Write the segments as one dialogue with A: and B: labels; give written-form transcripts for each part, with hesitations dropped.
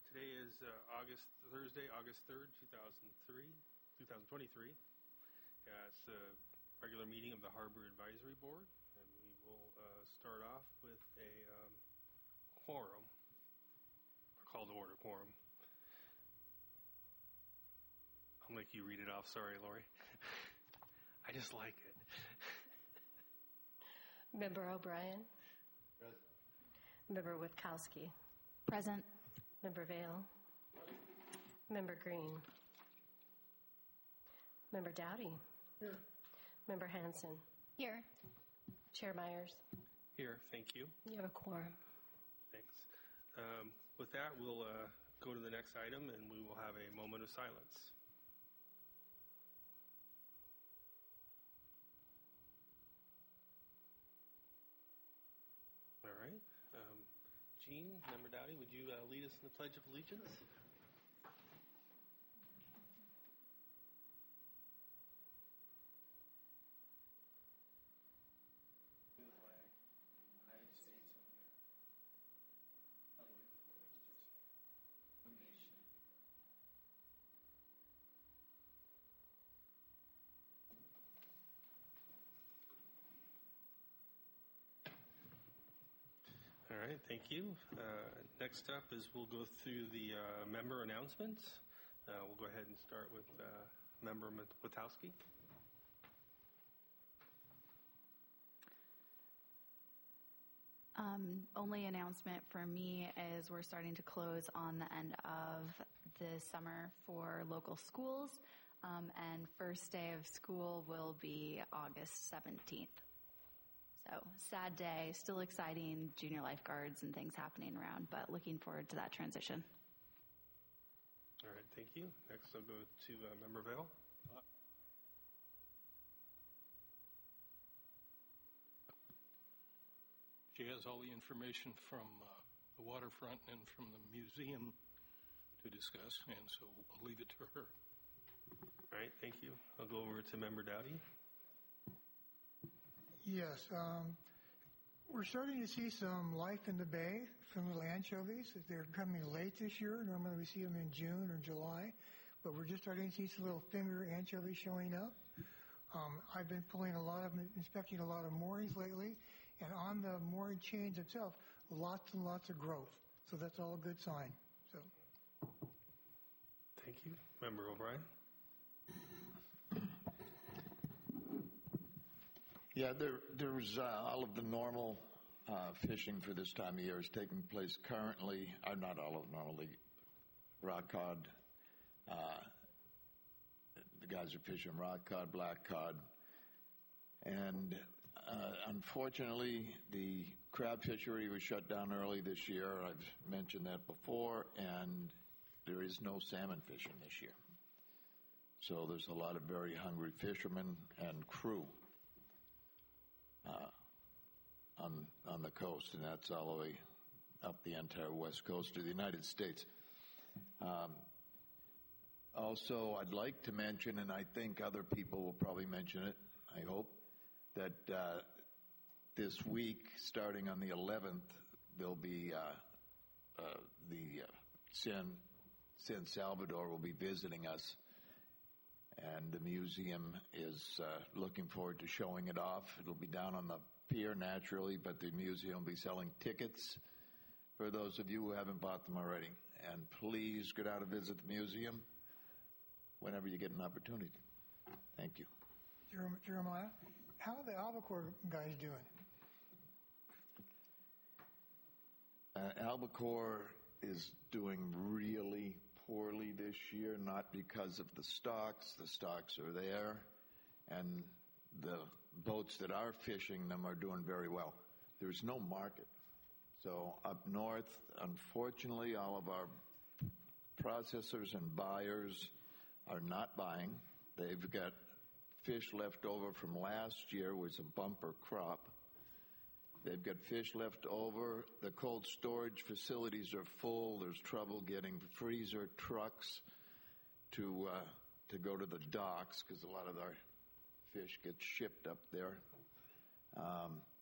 A: Today is Thursday, August 3rd, 2023. It's a regular meeting of the Harbor Advisory Board, and we will start off with a quorum, or call to order quorum. I'll make you read it off. Sorry, Lori. I just like it.
B: Member O'Brien.
C: Present.
B: Member Witkowski.
D: Present.
B: Member Vale. Member Green. Member Dowdy.
C: Here.
B: Member Hanson.
D: Here.
B: Chair Myers.
A: Here, thank you.
B: You have a quorum.
A: Thanks. With that, we'll go to the next item, and we will have a moment of silence. All right. Jean, Member Dowdy, would you lead us in the Pledge of Allegiance?
C: To the flag of the United States of America, one nation.
A: All right, thank you. Next up is we'll go through the member announcements. We'll go ahead and start with Member Witkowski.
D: Only announcement for me is we're starting to close on the end of the summer for local schools, and first day of school will be August 17th. So sad day, still exciting, junior lifeguards and things happening around, but looking forward to that transition.
A: All right, thank you. Next I'll go to Member Vale.
E: She has all the information from the waterfront and from the museum to discuss, and so I'll leave it to her.
A: All right, thank you. I'll go over to Member Dowdy.
F: Yes, we're starting to see some life in the bay from little anchovies. They're coming late this year. Normally we see them in June or July, but we're just starting to see some little finger anchovies showing up. I've been inspecting a lot of moorings lately, and on the mooring chains itself, lots and lots of growth. So that's all a good sign. So,
A: thank you. Member O'Brien.
C: Yeah, there's all of the normal fishing for this time of year is taking place currently. Not all of normally. Rock cod. The guys are fishing rock cod, black cod, and unfortunately, the crab fishery was shut down early this year. I've mentioned that before, and there is no salmon fishing this year. So there's a lot of very hungry fishermen and crew on the coast, and that's all the way up the entire west coast of the United States. Also, I'd like to mention, and I think other people will probably mention it, I hope, that this week, starting on the 11th, there'll be the San Salvador will be visiting us, and the museum is looking forward to showing it off. It'll be down on the pier naturally, but the museum will be selling tickets for those of you who haven't bought them already. And please get out and visit the museum whenever you get an opportunity. Thank you.
F: Jeremiah, how are the albacore guys doing?
C: Albacore is doing really poorly this year, not because of the stocks. The stocks are there, and the boats that are fishing them are doing very well. There's no market. So up north, unfortunately, all of our processors and buyers are not buying. They've got fish left over from last year, was a bumper crop. They've got fish left over. The cold storage facilities are full. There's trouble getting freezer trucks to go to the docks because a lot of our fish get shipped up there.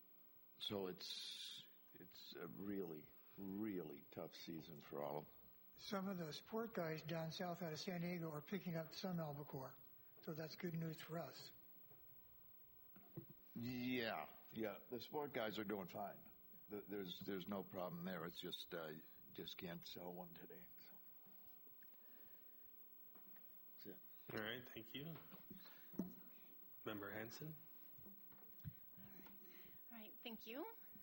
C: So it's a really, really tough season for all of them.
F: some of the sport guys down south out of San Diego are picking up some albacore. So that's good news for us.
C: Yeah. The sport guys are doing fine. There's no problem there. It's just can't sell one today. So. That's it.
A: All right, thank you. Member Hanson.
G: All right, thank you.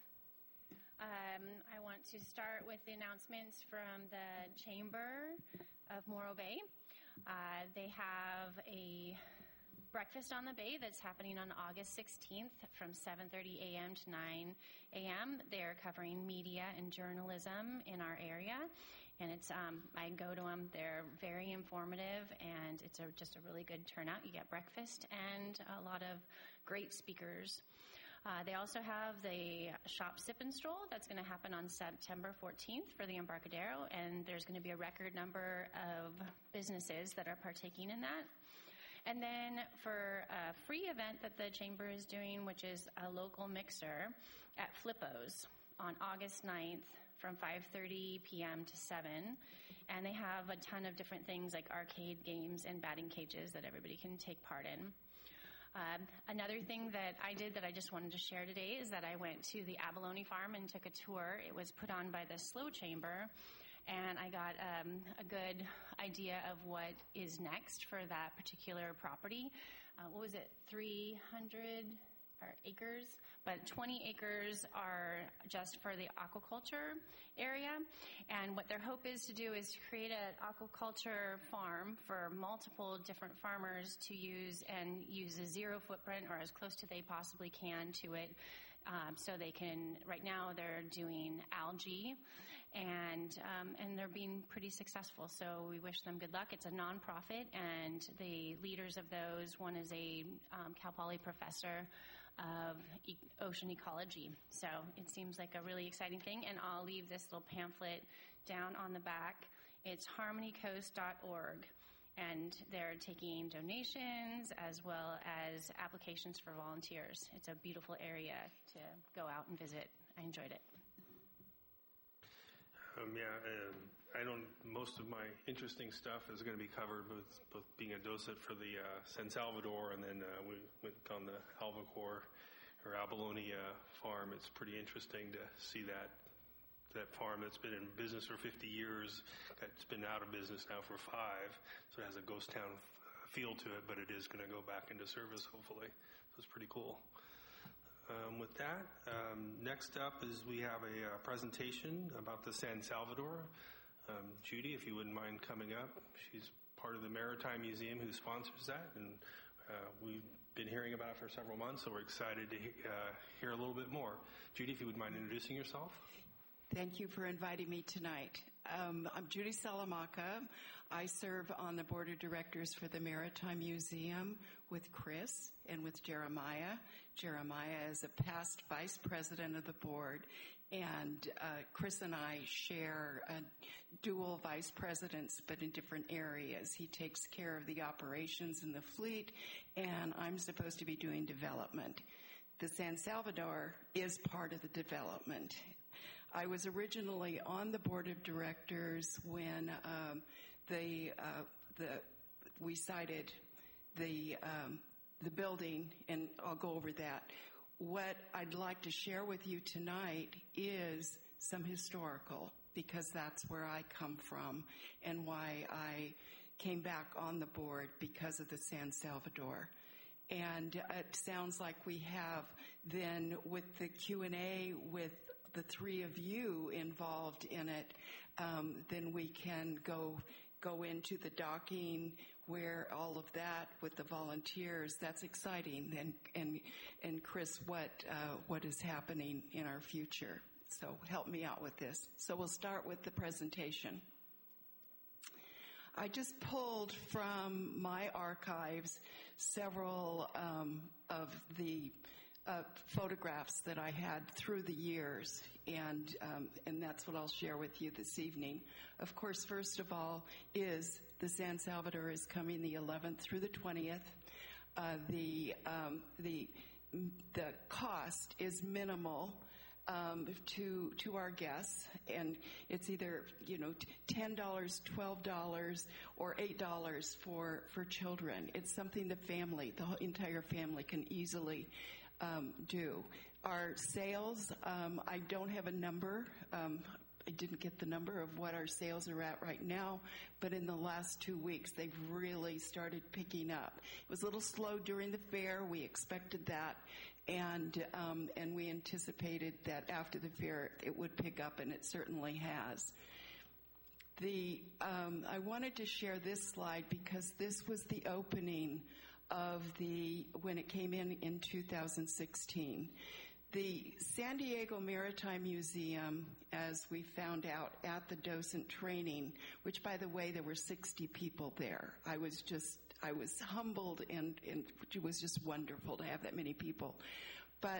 G: I want to start with the announcements from the Chamber of Morro Bay. They have a breakfast on the bay that's happening on August 16th from 7:30 a.m. to 9 a.m. They're covering media and journalism in our area, and it's I go to them. They're very informative, and it's just a really good turnout. You get breakfast and a lot of great speakers. They also have the Shop Sip and Stroll that's going to happen on September 14th for the Embarcadero, and there's going to be a record number of businesses that are partaking in that. And then for a free event that the Chamber is doing, which is a local mixer at Flippo's on August 9th from 5:30 p.m. to 7. And they have a ton of different things like arcade games and batting cages that everybody can take part in. Another thing that I did that I just wanted to share today is that I went to the Abalone Farm and took a tour. It was put on by the SLO Chamber, and I got a good idea of what is next for that particular property. What was it, 300 acres? But 20 acres are just for the aquaculture area. And what their hope is to do is to create an aquaculture farm for multiple different farmers to use a zero footprint or as close to they possibly can to it. So they can, right now they're doing algae and they're being pretty successful. So we wish them good luck. It's a nonprofit, and the leaders of those, one is a Cal Poly professor of ocean ecology. So it seems like a really exciting thing, and I'll leave this little pamphlet down on the back. It's harmonycoast.org, and they're taking donations as well as applications for volunteers. It's a beautiful area to go out and visit. I enjoyed it. Most of my interesting stuff is going to be covered with both being a docent for the San Salvador, and then we went on the albacore or abalone farm. It's pretty interesting to see that farm that's been in business for 50 years. It's been out of business now for 5, so it has a ghost town feel to it, but it is going to go back into service hopefully. So it's pretty cool. With that, next up is we have a presentation about the San Salvador. Judy, if you wouldn't mind coming up. She's part of the Maritime Museum who sponsors that, and we've been hearing about it for several months, so we're excited to hear a little bit more. Judy, if you would mind introducing yourself.
H: Thank you for inviting me tonight. I'm Judy Salamanca. I serve on the board of directors for the Maritime Museum with Chris and with Jeremiah. Jeremiah is a past vice president of the board, and Chris and I share dual vice presidents, but in different areas. He takes care of the operations in the fleet, and I'm supposed to be doing development. The San Salvador is part of the development. I was originally on the board of directors when we cited the building, and I'll go over that. What I'd like to share with you tonight is some historical, because that's where I come from and why I came back on the board because of the San Salvador. And it sounds like we have then with the Q&A with the three of you involved in it, then we can go into the docking where all of that with the volunteers. That's exciting. And Chris, what is happening in our future? So help me out with this. So we'll start with the presentation. I just pulled from my archives several of the photographs that I had through the years, and that's what I'll share with you this evening. Of course, first of all, is the San Salvador is coming the 11th through the 20th. The cost is minimal. to our guests, and it's either $10, $12, or $8 for children. It's something the entire family can easily do. Our sales, I don't have a number. I didn't get the number of what our sales are at right now, but in the last 2 weeks, they've really started picking up. It was a little slow during the fair. We expected that, and we anticipated that after the fair it would pick up, and it certainly has. I wanted to share this slide because this was the opening of when it came in 2016. The San Diego Maritime Museum, as we found out at the docent training, which, by the way, there were 60 people there. I was humbled, and it was just wonderful to have that many people. But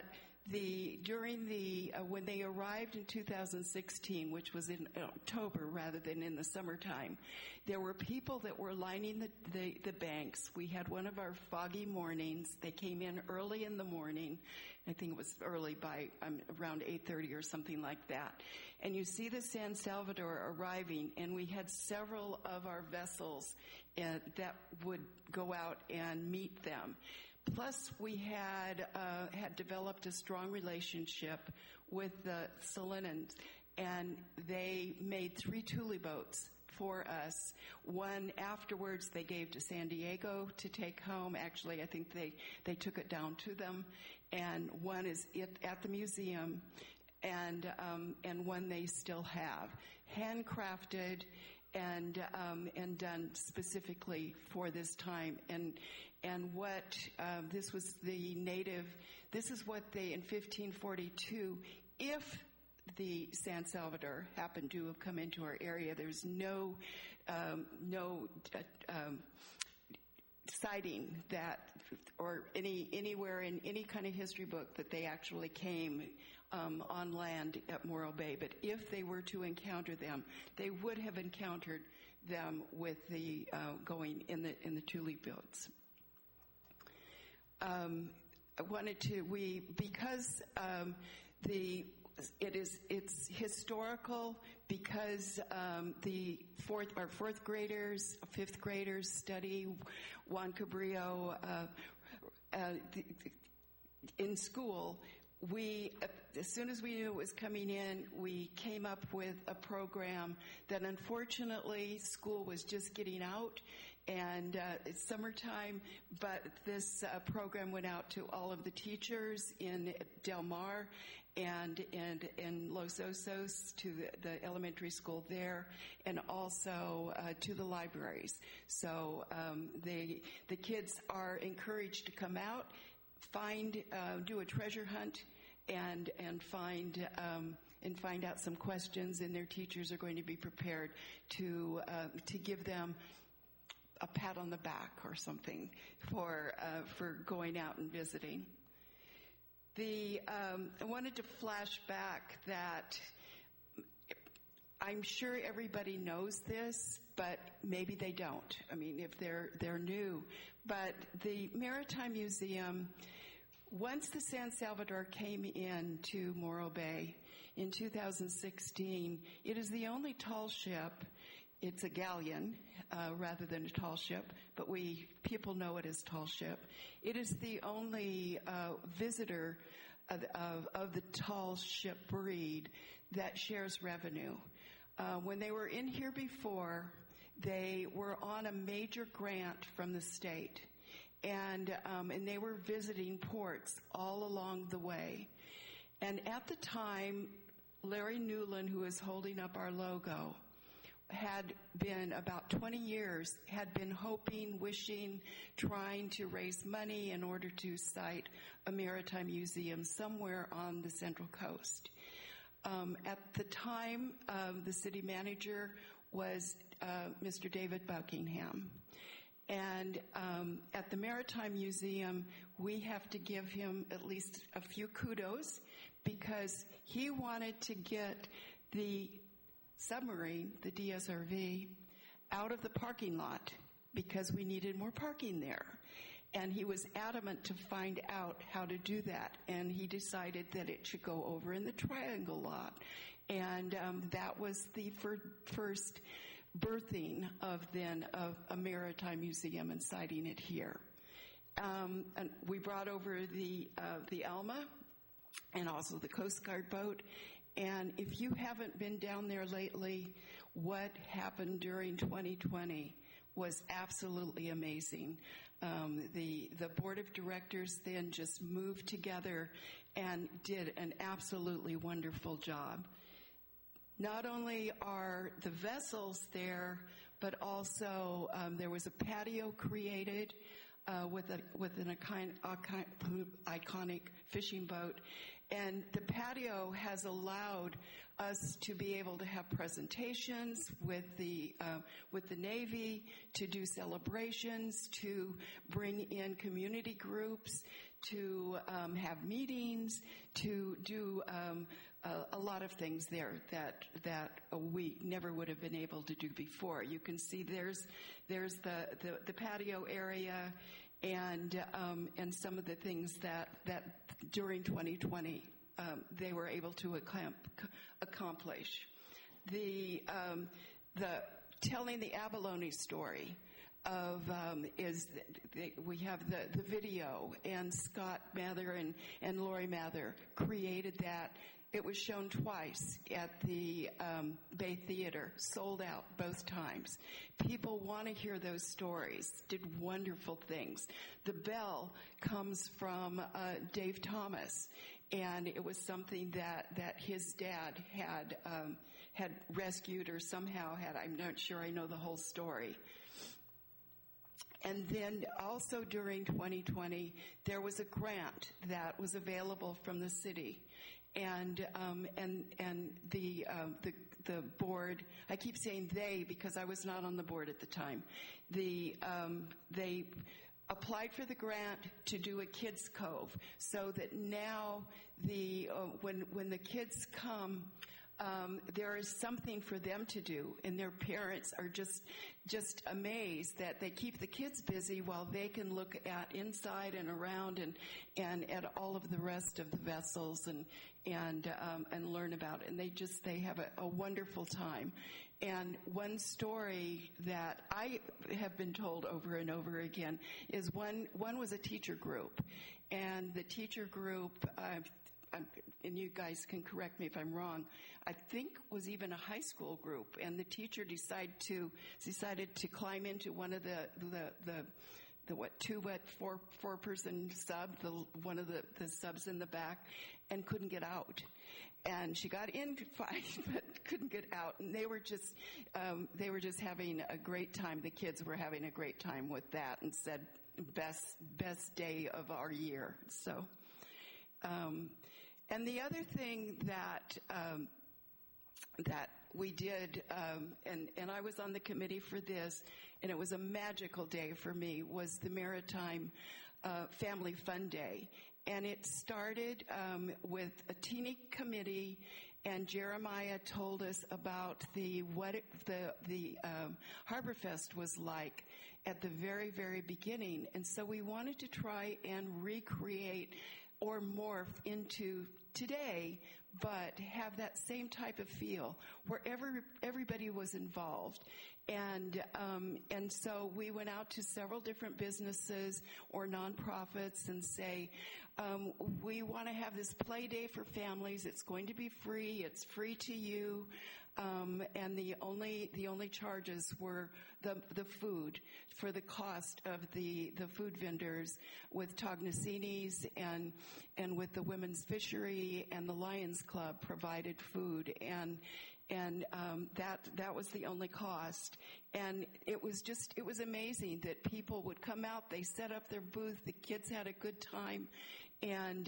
H: when they arrived in 2016, which was in October rather than in the summertime, there were people that were lining the banks. We had one of our foggy mornings. They came in early in the morning. I think it was early by around 8:30 or something like that. And you see the San Salvador arriving, and we had several of our vessels that would go out and meet them. Plus, we had developed a strong relationship with the Solinans, and they made 3 Thule boats for us. One afterwards they gave to San Diego to take home. Actually, I think they took it down to them. And one is at the museum, and one they still have. Handcrafted and done specifically for this time. And what this was this is what they, in 1542, if the San Salvador happened to have come into our area, there's no citing that, or anywhere in any kind of history book that they actually came on land at Morro Bay. But if they were to encounter them, they would have encountered them with the going in the Thule boats. I wanted to because it's historical, because our fourth graders, fifth graders study Juan Cabrillo in school. As soon as we knew it was coming in, we came up with a program that, unfortunately, school was just getting out, and it's summertime, but this program went out to all of the teachers in Del Mar and in Los Osos, to the elementary school there, and also to the libraries. So the kids are encouraged to come out, do a treasure hunt, and find out some questions, and their teachers are going to be prepared to give them a pat on the back or something for going out and visiting. I wanted to flash back that I'm sure everybody knows this, but maybe they don't. I mean, if they're new. But the Maritime Museum, once the San Salvador came in to Morro Bay in 2016, it is the only tall ship. It's a galleon rather than a tall ship, but people know it as tall ship. It is the only visitor of the tall ship breed that shares revenue. When they were in here before, they were on a major grant from the state, and they were visiting ports all along the way. And at the time, Larry Newland, who is holding up our logo, had been about 20 years, had been hoping, wishing, trying to raise money in order to site a maritime museum somewhere on the Central Coast. At the time, the city manager was Mr. David Buckingham. And at the Maritime Museum, we have to give him at least a few kudos, because he wanted to get the submarine, the DSRV, out of the parking lot because we needed more parking there. And he was adamant to find out how to do that. And he decided that it should go over in the Triangle lot. And that was the first birthing of a maritime museum and siting it here. And we brought over the Alma and also the Coast Guard boat. And if you haven't been down there lately, what happened during 2020 was absolutely amazing. The board of directors then just moved together and did an absolutely wonderful job. Not only are the vessels there, but also there was a patio created with an iconic fishing boat. And the patio has allowed us to be able to have presentations with the Navy, to do celebrations, to bring in community groups, to have meetings, to do a lot of things there that we never would have been able to do before. You can see there's the patio area and some of the things that during 2020 they were able to accomplish. The telling the abalone story of we have the video, and Scott Mather and Lori Mather created that. It was shown twice at the Bay Theater, sold out both times. People want to hear those stories, did wonderful things. The bell comes from Dave Thomas, and it was something that his dad had rescued or somehow had. I'm not sure I know the whole story. And then also during 2020, there was a grant that was available from the city. And the board, I keep saying they because I was not on the board at the time. They applied for the grant to do a kids cove, so that now when the kids come, there is something for them to do, and their parents are just amazed that they keep the kids busy while they can look at inside and around and at all of the rest of the vessels and learn about it. And they have a wonderful time. And one story that I have been told over and over again is one was a teacher group, and the teacher group, and you guys can correct me if I'm wrong, I think was even a high school group, and the teacher decided to climb into one of the four person sub, one of the subs in the back, and couldn't get out. And she got in fine, but couldn't get out. And they were just having a great time. The kids were having a great time with that, and said best day of our year. So, and the other thing that we did, and I was on the committee for this, and it was a magical day for me, was the Maritime Family Fun Day. And it started with a teeny committee, and Jeremiah told us about what the Harborfest was like at the very, very beginning. And so we wanted to try and recreate or morph into today, but have that same type of feel where everybody was involved. And so we went out to several different businesses or nonprofits and say, we want to have this play day for families. It's going to be free. It's free to you. And the only charges were the food, for the cost of the food vendors with Tognasini's and with the Women's Fishery and the Lions Club provided food, and that was the only cost. And it was amazing that people would come out, they set up their booth, the kids had a good time, and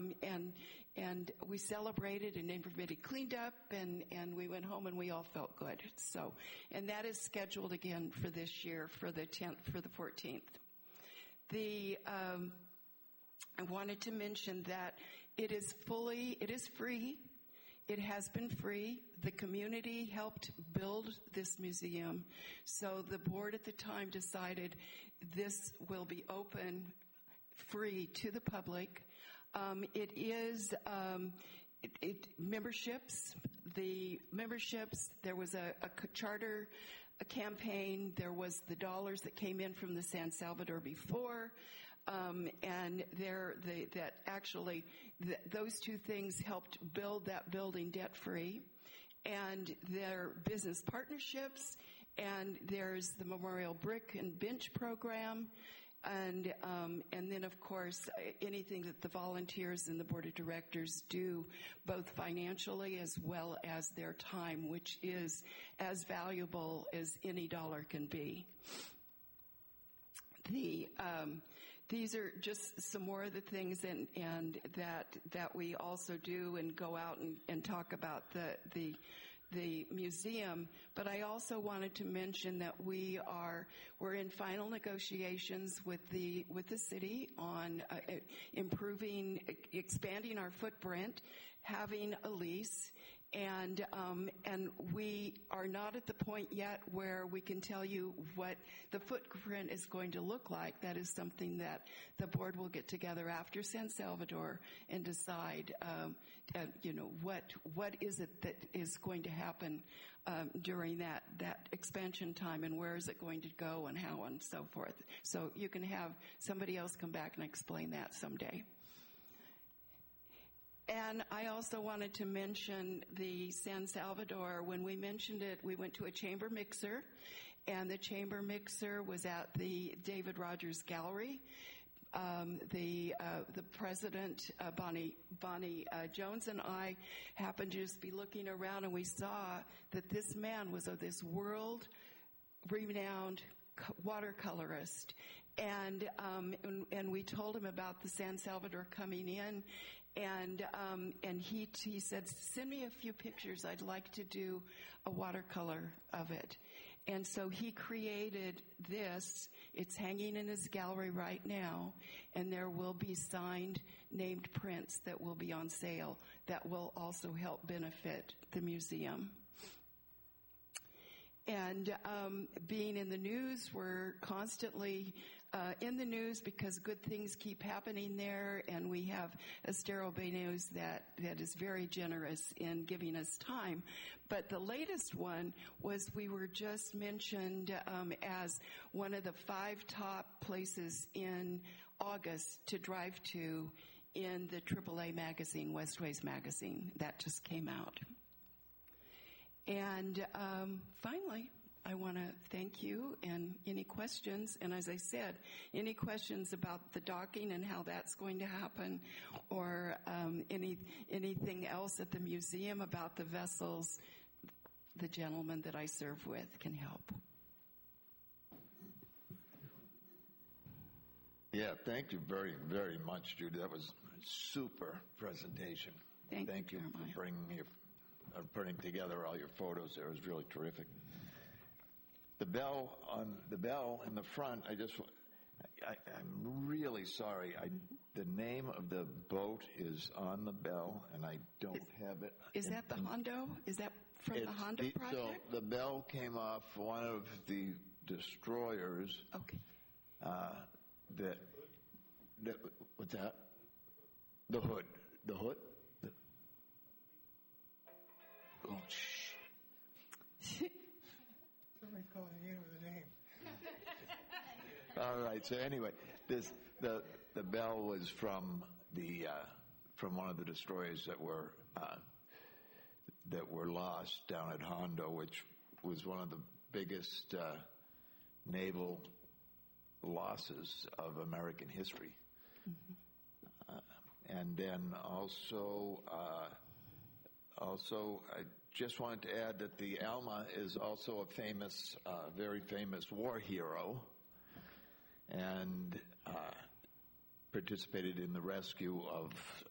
H: we celebrated, and everybody cleaned up, and we went home, and we all felt good. So, and that is scheduled again for this year, for the 14th. I wanted to mention that it is free. It has been free. The community helped build this museum. So the board at the time decided this will be open, free to the public. It is memberships. The memberships, there was a charter a campaign. There was the dollars that came in from the San Salvador before. And those two things helped build that building debt-free. And their business partnerships, and there's the Memorial Brick and Bench program, and then of course anything that the volunteers and the board of directors do, both financially as well as their time, which is as valuable as any dollar can be. These are just some more of the things and that we also do and go out and talk about the museum. But I also wanted to mention that we're in final negotiations with the city on expanding our footprint, having a lease. And we are not at the point yet where we can tell you what the footprint is going to look like. That is something that the board will get together after San Salvador and decide, what is it that is going to happen during that expansion time, and where is it going to go and how and so forth. So you can have somebody else come back and explain that someday. And I also wanted to mention the San Salvador. When we mentioned it, we went to a chamber mixer, and the chamber mixer was at the David Rogers Gallery. The president, Bonnie Jones, and I happened to just be looking around, and we saw that this man was this world-renowned watercolorist. And we told him about the San Salvador coming in. And he said, send me a few pictures. I'd like to do a watercolor of it. And so he created this. It's hanging in his gallery right now. And there will be signed named prints that will be on sale that will also help benefit the museum. And being in the news, we're constantly in the news because good things keep happening there, and we have Estero Bay News that is very generous in giving us time. But the latest one was we were just mentioned as one of the 5 top places in August to drive to in the AAA magazine, Westways magazine, that just came out. And finally, I want to thank you, and any questions, and as I said, any questions about the docking and how that's going to happen, or anything else at the museum about the vessels, the gentleman that I serve with can help.
C: Yeah, thank you very, very much, Judy. That was a super presentation. Thank you for putting together all your photos there. It was really terrific. The bell in the front, I'm really sorry. The name of the boat is on the bell, and I don't have it.
H: Is that the Hondo? Is that from the Hondo project?
C: So the bell came off one of the destroyers.
H: Okay.
C: What's that? The hood. The hood? Oh, shh.
F: Somebody's calling you in with a name.
C: All right. So anyway, the bell was from one of the destroyers that were lost down at Hondo, which was one of the biggest naval losses of American history. Mm-hmm. And then also, I just wanted to add that the Alma is also a famous, very famous war hero, and participated in the rescue of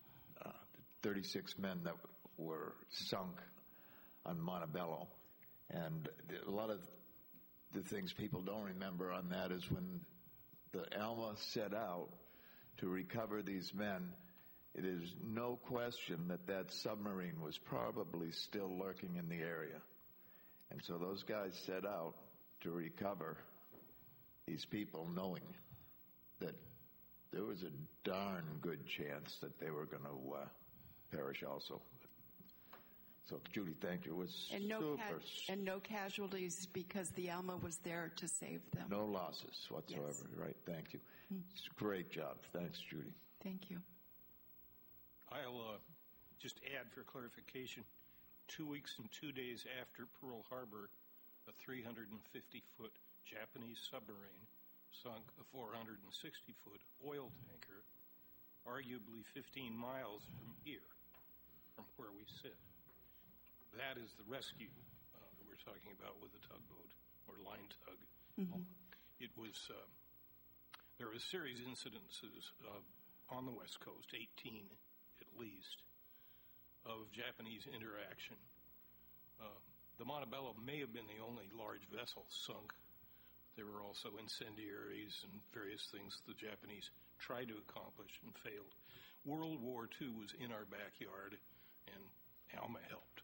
C: 36 men that were sunk on Montebello. And a lot of the things people don't remember on that is when the Alma set out to recover these men, it is no question that that submarine was probably still lurking in the area. And so those guys set out to recover these people, knowing that there was a darn good chance that they were going to perish also. So, Judy, thank you. It was super.
H: And no casualties because the Alma was there to save them.
C: No losses whatsoever. Yes. Right. Thank you. It's a great job. Thanks, Judy.
H: Thank you.
E: I'll just add for clarification, 2 weeks and 2 days after Pearl Harbor, a 350-foot Japanese submarine sunk a 460-foot oil tanker, arguably 15 miles from here, from where we sit. That is the rescue that we're talking about with the tugboat, or line tug. Mm-hmm. It was, there were a series of incidences on the West Coast, 18 at least, of Japanese interaction. The Montebello may have been the only large vessel sunk. There were also incendiaries and various things the Japanese tried to accomplish and failed. World War II was in our backyard, and Alma helped.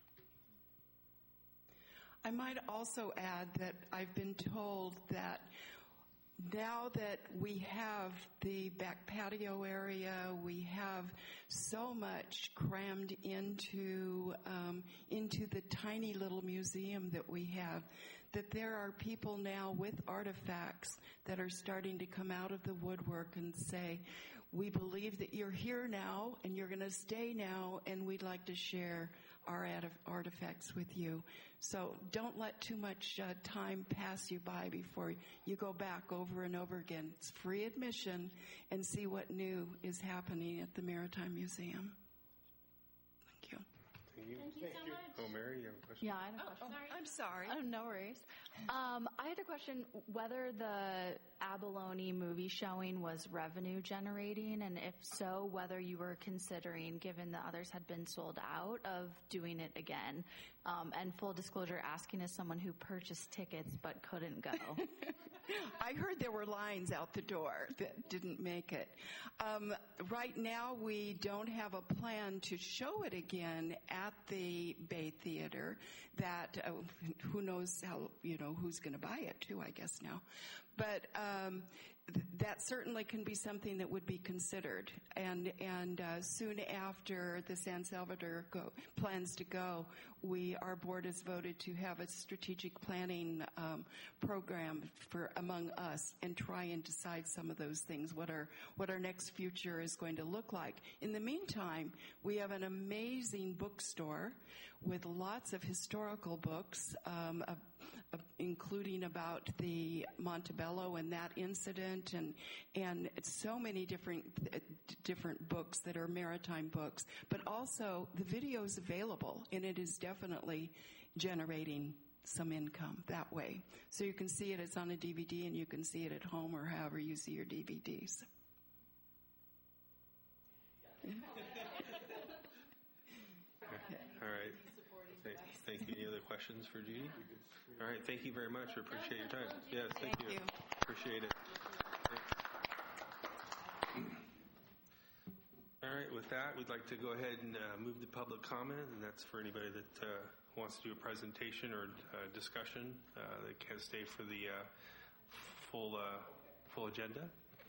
H: I might also add that I've been told that now that we have the back patio area, we have so much crammed into the tiny little museum that we have, that there are people now with artifacts that are starting to come out of the woodwork and say, we believe that you're here now and you're going to stay now, and we'd like to share our artifacts with you. So don't let too much time pass you by before you go back over and over again. It's free admission, and see what new is happening at the Maritime Museum. Thank you.
A: Thank you.
G: Thank you so much.
A: Oh, Mary, you have a question?
D: Yeah, I had a question.
G: Sorry.
H: I'm sorry.
D: Oh, no worries. I had a question whether the Abalone movie showing was revenue generating, and if so, whether you were considering, given the others had been sold out, of doing it again. And full disclosure, asking as someone who purchased tickets but couldn't go.
H: I heard there were lines out the door that didn't make it. Right now, we don't have a plan to show it again at the Bay Theater. That who knows how, who's going to buy it too, I guess now. But that certainly can be something that would be considered. And soon after the San Salvador plans to go, our board has voted to have a strategic planning program among us and try and decide some of those things, what our next future is going to look like. In the meantime, we have an amazing bookstore with lots of historical books, including about the Montebello and that incident, and so many different books that are maritime books. But also, the video is available, and it is definitely generating some income that way. So you can see it. It's on a DVD, and you can see it at home or however you see your DVDs.
A: All right. Thank you. Any other questions for Judy? All right. Thank you very much. We appreciate your time. Yes, thank you. Appreciate it. All right. With that, we'd like to go ahead and move to public comment, and that's for anybody that wants to do a presentation or discussion that can't stay for the full agenda.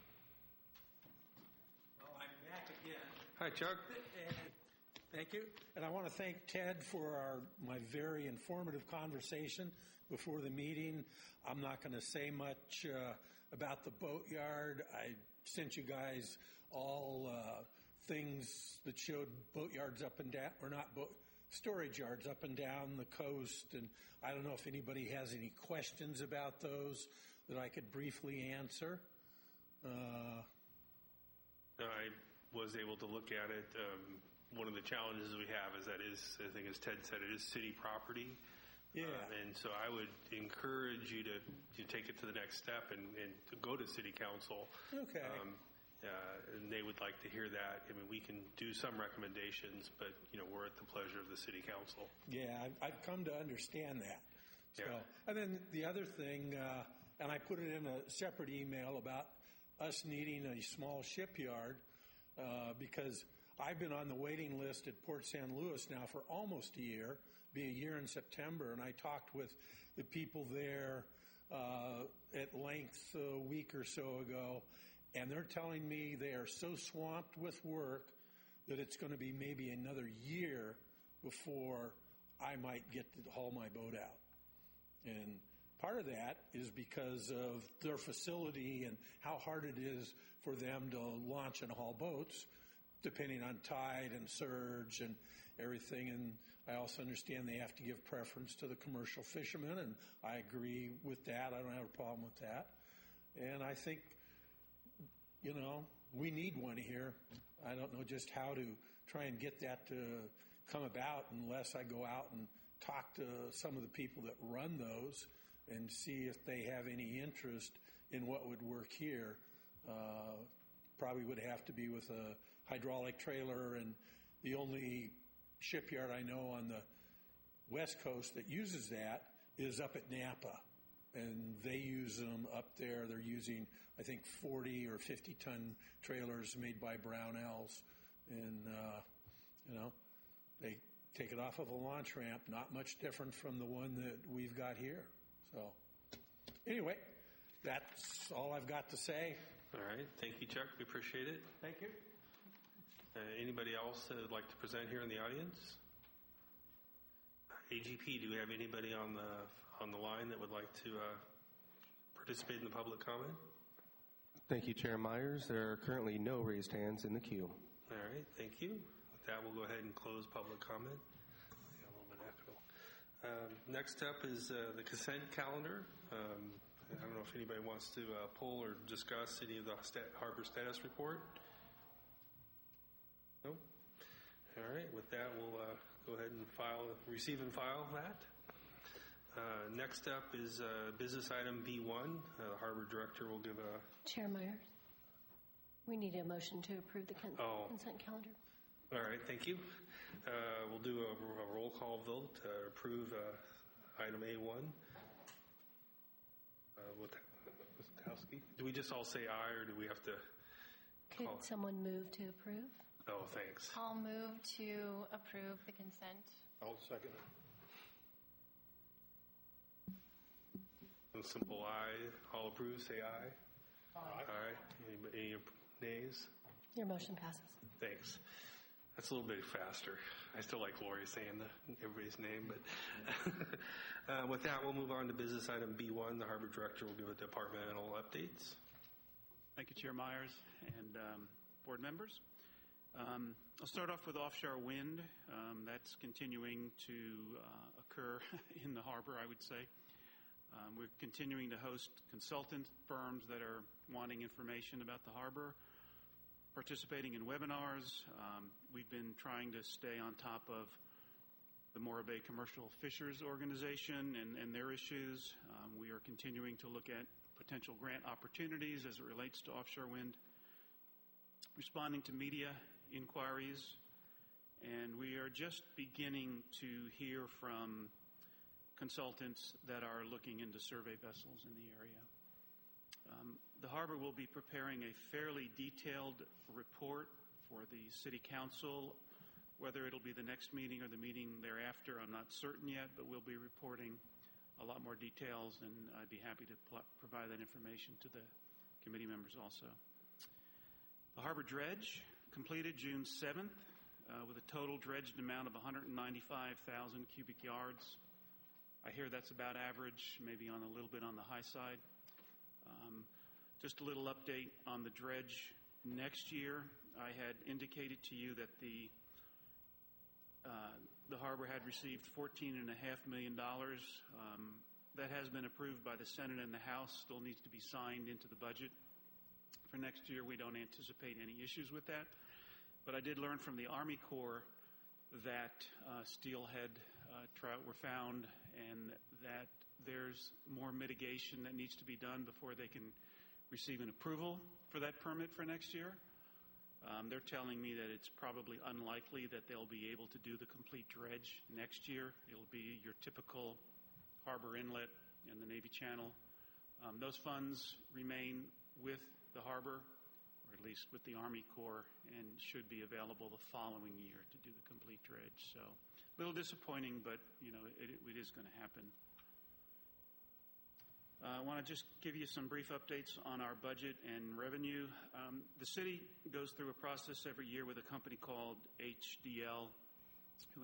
I: Well, I'm back again.
A: Hi, Chuck.
I: Thank you. And I want to thank Ted for my very informative conversation before the meeting. I'm not going to say much about the boatyard. I sent you guys all things that showed boatyards up and down, or not storage yards up and down the coast. And I don't know if anybody has any questions about those that I could briefly answer.
A: I was able to look at it. One of the challenges we have is that I think as Ted said, it is city property.
I: Yeah.
A: And so I would encourage you to take it to the next step and to go to city council.
I: Okay.
A: And they would like to hear that. I mean, we can do some recommendations, but, we're at the pleasure of the city council.
I: Yeah, I've come to understand that. So,
A: Yeah.
I: And then the other thing, and I put it in a separate email about us needing a small shipyard because I've been on the waiting list at Port San Luis now for almost a year, be a year in September, and I talked with the people there at length a week or so ago, and they're telling me they are so swamped with work that it's going to be maybe another year before I might get to haul my boat out. And part of that is because of their facility and how hard it is for them to launch and haul boats, depending on tide and surge and everything. And I also understand they have to give preference to the commercial fishermen, and I agree with that. I don't have a problem with that. And I think, we need one here. I don't know just how to try and get that to come about unless I go out and talk to some of the people that run those and see if they have any interest in what would work here. Probably would have to be with a hydraulic trailer, and the only shipyard I know on the West Coast that uses that is up at Napa, and they use them up there. They're using, I think, 40 or 50-ton trailers made by Brownells, and they take it off of a launch ramp, not much different from the one that we've got here. So anyway, that's all I've got to say.
A: All right. Thank you, Chuck. We appreciate it.
I: Thank you.
A: Anybody else that would like to present here in the audience? AGP, do we have anybody on the line that would like to participate in the public comment?
J: Thank you, Chair Myers. There are currently no raised hands in the queue.
A: All right. Thank you. With that, we'll go ahead and close public comment. I got a little bit echo. Next up is the consent calendar. I don't know if anybody wants to pull or discuss any of the harbor status report. No? All right. With that, we'll go ahead and receive and file that. Next up is business item B1. The harbor director will give a...
B: Chair Myers, we need a motion to approve the consent calendar.
A: All right. Thank you. We'll do a roll call vote to approve item A1. Do we just all say aye, or do we have to
B: Could someone move to approve?
A: Oh, thanks.
G: I'll move to approve the consent.
E: I'll second it.
A: A simple aye. All approve, say aye. Aye. Aye. Any nays?
B: Your motion passes.
A: Thanks. That's a little bit faster. I still like Lori saying everybody's name, but with that, we'll move on to business item B1. The harbor director will give a departmental updates.
K: Thank you, Chair Myers and board members. I'll start off with offshore wind. That's continuing to occur in the harbor, I would say. We're continuing to host consultant firms that are wanting information about the harbor, participating in webinars. We've been trying to stay on top of the Morro Bay Commercial Fishers Organization and their issues. We are continuing to look at potential grant opportunities as it relates to offshore wind, responding to media inquiries, and we are just beginning to hear from consultants that are looking into survey vessels in the area. The harbor will be preparing a fairly detailed report for the City Council. Whether it'll be the next meeting or the meeting thereafter, I'm not certain yet, but we'll be reporting a lot more details, and I'd be happy to provide that information to the committee members also. The harbor dredge completed June 7th with a total dredged amount of 195,000 cubic yards. I hear that's about average, maybe on a little bit on the high side. Just a little update on the dredge next year. I had indicated to you that the harbor had received $14.5 million. That has been approved by the Senate and the House. Still needs to be signed into the budget. For next year, we don't anticipate any issues with that. But I did learn from the Army Corps that steelhead trout were found, and that there's more mitigation that needs to be done before they can receive an approval for that permit for next year. They're telling me that it's probably unlikely that they'll be able to do the complete dredge next year. It'll be your typical harbor inlet and the Navy Channel. Those funds remain with the harbor. or at least with the Army Corps, and should be available the following year to do the complete dredge. So a little disappointing, but it is going to happen. I want to just give you some brief updates on our budget and revenue. The city goes through a process every year with a company called HDL, who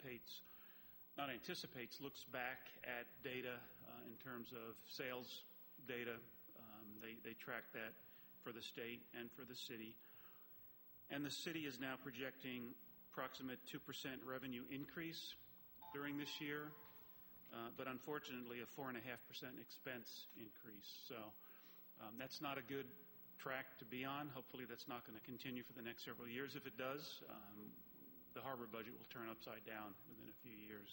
K: looks back at data in terms of sales data. They track that for the state and for the city. And the city is now projecting approximate 2% revenue increase during this year. But unfortunately, a 4.5% expense increase. So that's not a good track to be on. Hopefully, that's not going to continue for the next several years. If it does, the harbor budget will turn upside down within a few years.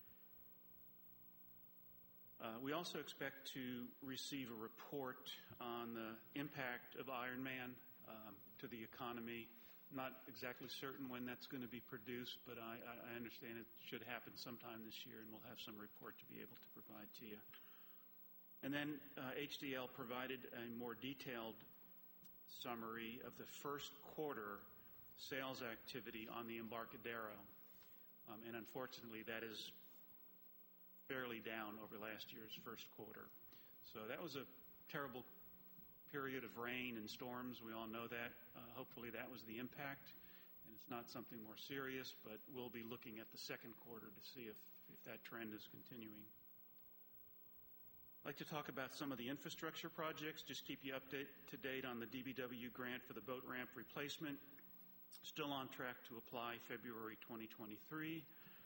K: We also expect to receive a report on the impact of Ironman to the economy. Not exactly certain when that's going to be produced, but I understand it should happen sometime this year, and we'll have some report to be able to provide to you. And then HDL provided a more detailed summary of the first quarter sales activity on the Embarcadero. And unfortunately, that is fairly down over last year's first quarter. So that was a terrible period of rain and storms. We all know that. Hopefully that was the impact, and it's not something more serious, but we'll be looking at the second quarter to see if that trend is continuing. I'd like to talk about some of the infrastructure projects, just keep you up to date on the DBW grant for the boat ramp replacement. Still on track to apply February 2023.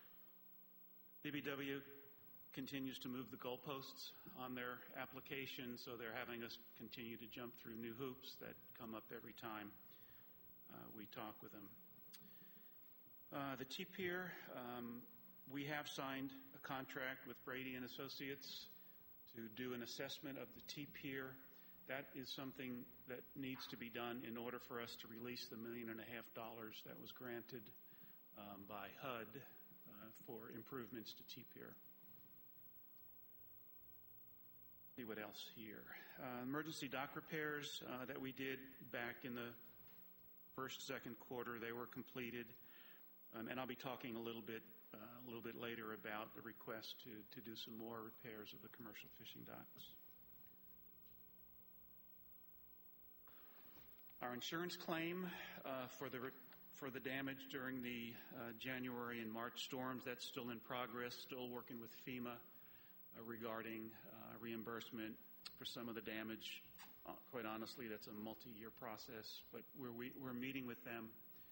K: DBW continues to move the goalposts on their application, so they're having us continue to jump through new hoops that come up every time we talk with them. The T-Pier, we have signed a contract with Brady and Associates to do an assessment of the T-Pier. That is something that needs to be done in order for us to release the $1.5 million that was granted by HUD for improvements to T-Pier. See what else here. Emergency dock repairs that we did back in the second quarter, they were completed. And I'll be talking a little bit later about the request to do some more repairs of the commercial fishing docks. Our insurance claim for the damage during the January and March storms, that's still in progress, still working with FEMA regarding reimbursement for some of the damage. Quite honestly, that's a multi-year process, but we're meeting with them.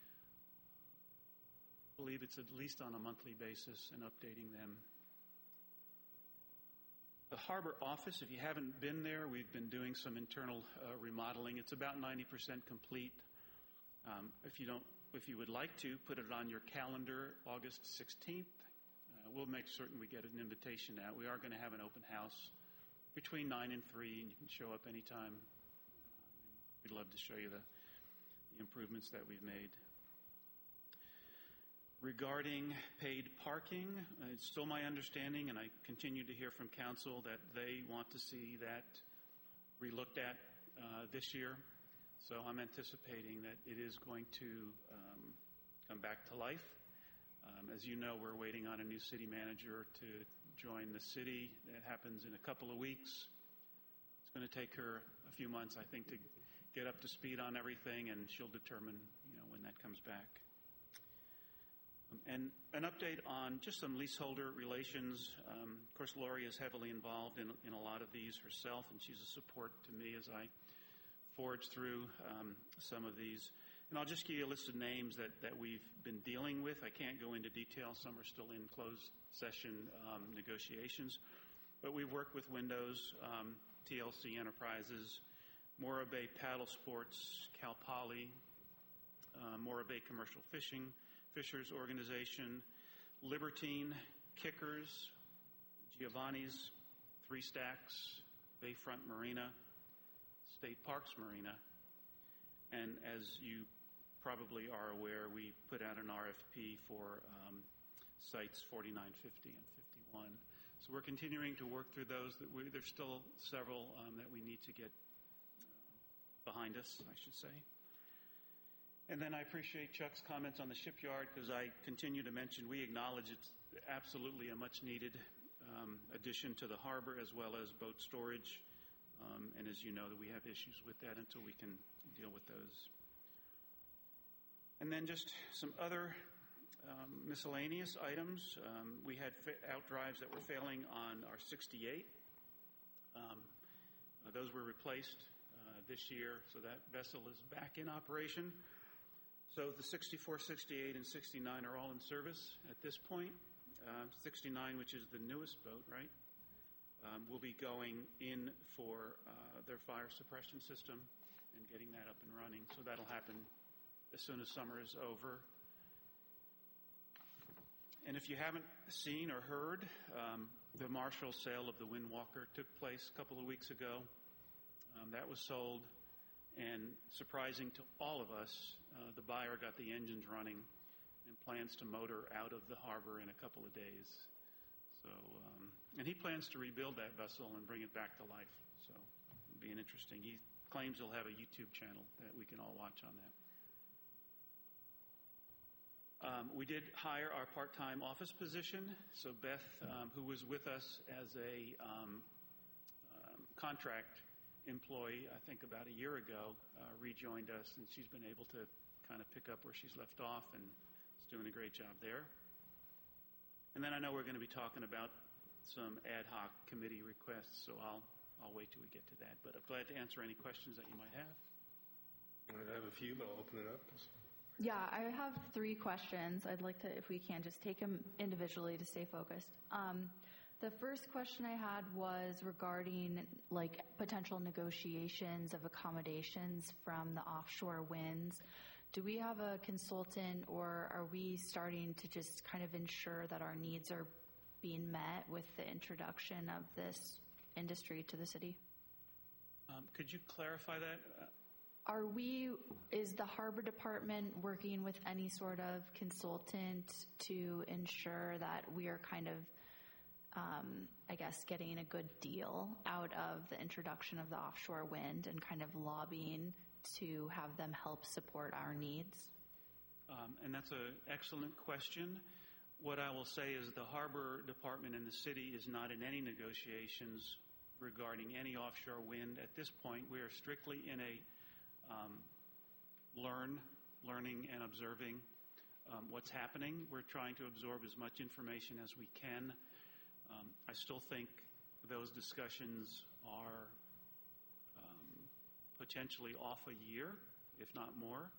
K: I believe it's at least on a monthly basis and updating them. The harbor office, if you haven't been there, we've been doing some internal remodeling. It's about 90% complete. If you would like to, put it on your calendar, August 16th. We'll make certain we get an invitation out. We are going to have an open house between 9 and 3, and you can show up anytime. We'd love to show you the improvements that we've made. Regarding paid parking, it's still my understanding, and I continue to hear from council that they want to see that relooked at this year. So I'm anticipating that it is going to come back to life. As you know, we're waiting on a new city manager to join the city. That happens in a couple of weeks. It's going to take her a few months, I think, to get up to speed on everything, and she'll determine, when that comes back. And an update on just some leaseholder relations. Of course, Lori is heavily involved in a lot of these herself, and she's a support to me as I forge through some of these. And I'll just give you a list of names that we've been dealing with. I can't go into detail. Some are still in closed session negotiations. But we've worked with Windows, TLC Enterprises, Morro Bay Paddle Sports, Cal Poly, Morro Bay Commercial Fishers Organization, Libertine, Kickers, Giovanni's, Three Stacks, Bayfront Marina, State Parks Marina. And as you probably are aware, we put out an RFP for sites 49, 50, and 51. So we're continuing to work through those. There's still several that we need to get behind us, I should say. And then I appreciate Chuck's comments on the shipyard, because I continue to mention we acknowledge it's absolutely a much-needed addition to the harbor, as well as boat storage. And as you know, that we have issues with that until we can deal with those. And then just some other miscellaneous items. We had outdrives that were failing on our 68. Those were replaced this year, so that vessel is back in operation. So the 64, 68, and 69 are all in service at this point. 69, which is the newest boat, right, will be going in for their fire suppression system and getting that up and running. So that'll happen as soon as summer is over. And if you haven't seen or heard, the Marshall sale of the Windwalker took place a couple of weeks ago. That was sold, and surprising to all of us, the buyer got the engines running and plans to motor out of the harbor in a couple of days. So, and he plans to rebuild that vessel and bring it back to life. So it'll be an interesting. He claims he'll have a YouTube channel that we can all watch on that. We did hire our part-time office position. So Beth, who was with us as a contract employee, I think about a year ago, rejoined us, and she's been able to kind of pick up where she's left off, and is doing a great job there. And then I know we're going to be talking about some ad hoc committee requests, so I'll wait till we get to that. But I'm glad to answer any questions that you might have.
A: I have a few, but I'll open it up.
D: Yeah, I have 3 questions. I'd like to, if we can, just take them individually to stay focused. The first question I had was regarding like potential negotiations of accommodations from the offshore winds. Do we have a consultant, or are we starting to just kind of ensure that our needs are being met with the introduction of this industry to the city?
K: Could you clarify that?
D: Is the Harbor Department working with any sort of consultant to ensure that we are kind of, I guess, getting a good deal out of the introduction of the offshore wind and kind of lobbying to have them help support our needs?
K: And that's an excellent question. What I will say is the Harbor Department and the city is not in any negotiations regarding any offshore wind. At this point, we are strictly in a learning and observing what's happening. We're trying to absorb as much information as we can. I still think those discussions are potentially off a year, if not more.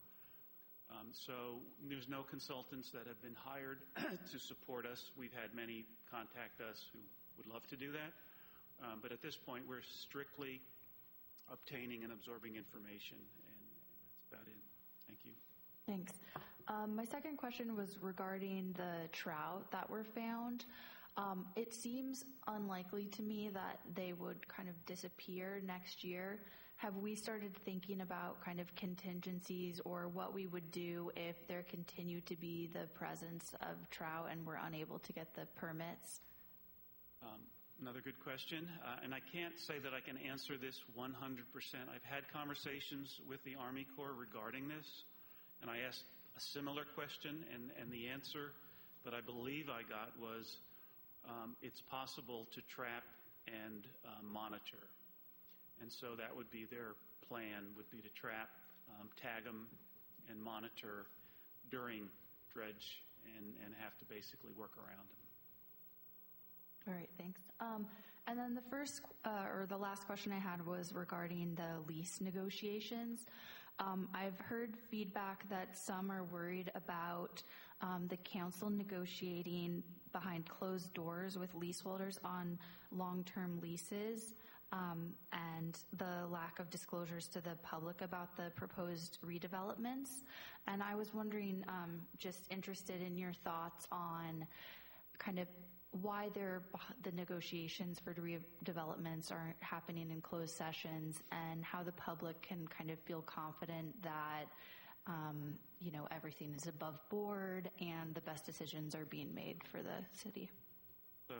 K: So there's no consultants that have been hired to support us. We've had many contact us who would love to do that. But at this point, we're strictly obtaining and absorbing information, and that's about it. Thank you.
D: Thanks. My second question was regarding the trout that were found. It seems unlikely to me that they would kind of disappear next year. Have we started thinking about kind of contingencies or what we would do if there continued to be the presence of trout and we're unable to get the permits?
K: Another good question. And I can't say that I can answer this 100%. I've had conversations with the Army Corps regarding this, and I asked a similar question, and the answer that I believe I got was it's possible to trap and monitor. And so that would be their plan, would be to trap, tag them, and monitor during dredge and have to basically work around them.
D: All right, thanks. And then the last question I had was regarding the lease negotiations. I've heard feedback that some are worried about the council negotiating behind closed doors with leaseholders on long-term leases, and the lack of disclosures to the public about the proposed redevelopments. And I was wondering, just interested in your thoughts on kind of why the negotiations for redevelopments are happening in closed sessions, and how the public can kind of feel confident that everything is above board and the best decisions are being made for the city.
K: So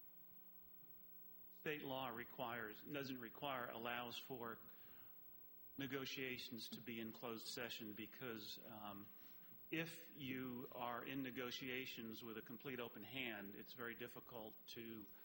K: state law allows for negotiations to be in closed session because if you are in negotiations with a complete open hand, it's very difficult to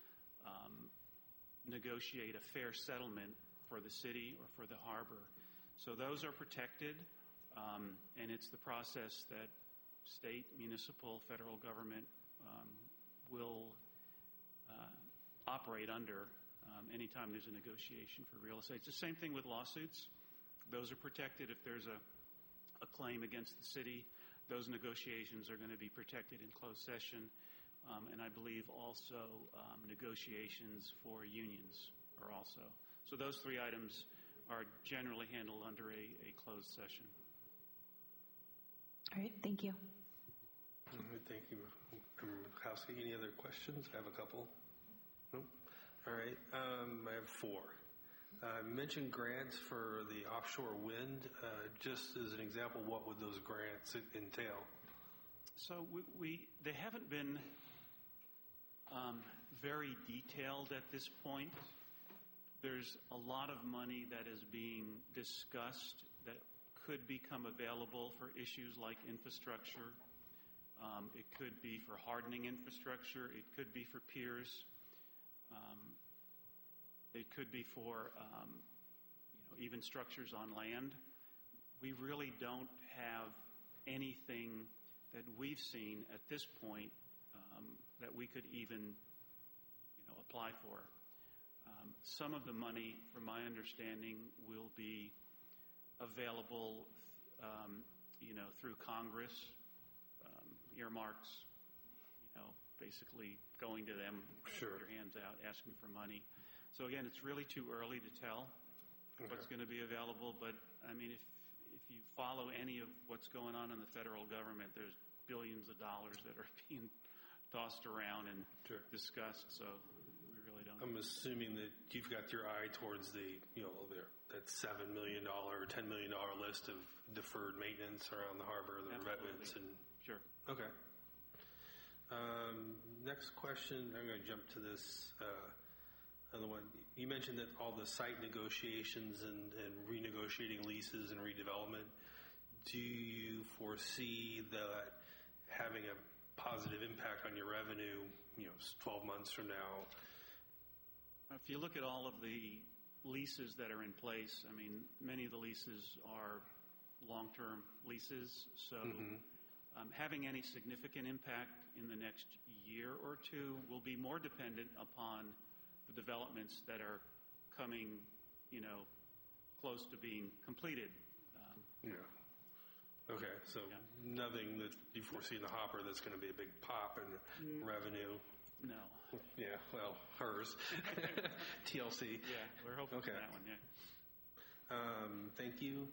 K: negotiate a fair settlement for the city or for the harbor. So those are protected, and it's the process that state, municipal, federal government will operate under anytime there's a negotiation for real estate. It's the same thing with lawsuits. Those are protected. If there's a claim against the city, those negotiations are going to be protected in closed session. And I believe also negotiations for unions are also. So those three items are generally handled under a closed session.
D: All right, thank you.
A: All right, thank you, Member Mikowski. Any other questions? I have a couple. Nope. All right, I have four. You mentioned grants for the offshore wind. Just as an example, what would those grants entail?
K: So they haven't been very detailed at this point. There's a lot of money that is being discussed that could become available for issues like infrastructure. It could be for hardening infrastructure. It could be for piers. It could be for even structures on land. We really don't have anything that we've seen at this point that we could even apply for. Some of the money, from my understanding, will be available through Congress, earmarks, basically going to them,
A: sure,
K: with your hands out, asking for money. So again, it's really too early to tell what's going to be available, but I mean, if you follow any of what's going on in the federal government, there's billions of dollars that are being tossed around and discussed, so we really don't.
A: I'm assuming that you've got your eye towards that $7 million or $10 million list of deferred maintenance around the harbor, the revetments, and
K: sure.
A: Okay. Next question. I'm going to jump to this other one. You mentioned that all the site negotiations and renegotiating leases and redevelopment. Do you foresee that having a positive impact on your revenue, 12 months from now?
K: If you look at all of the leases that are in place, I mean, many of the leases are long-term leases, so having any significant impact in the next year or two will be more dependent upon the developments that are coming, close to being completed.
A: Okay, so nothing that you foresee in the hopper that's going to be a big pop in revenue?
K: No.
A: Yeah, well, hers. TLC.
K: Yeah, we're hoping for that one, yeah.
A: Thank you.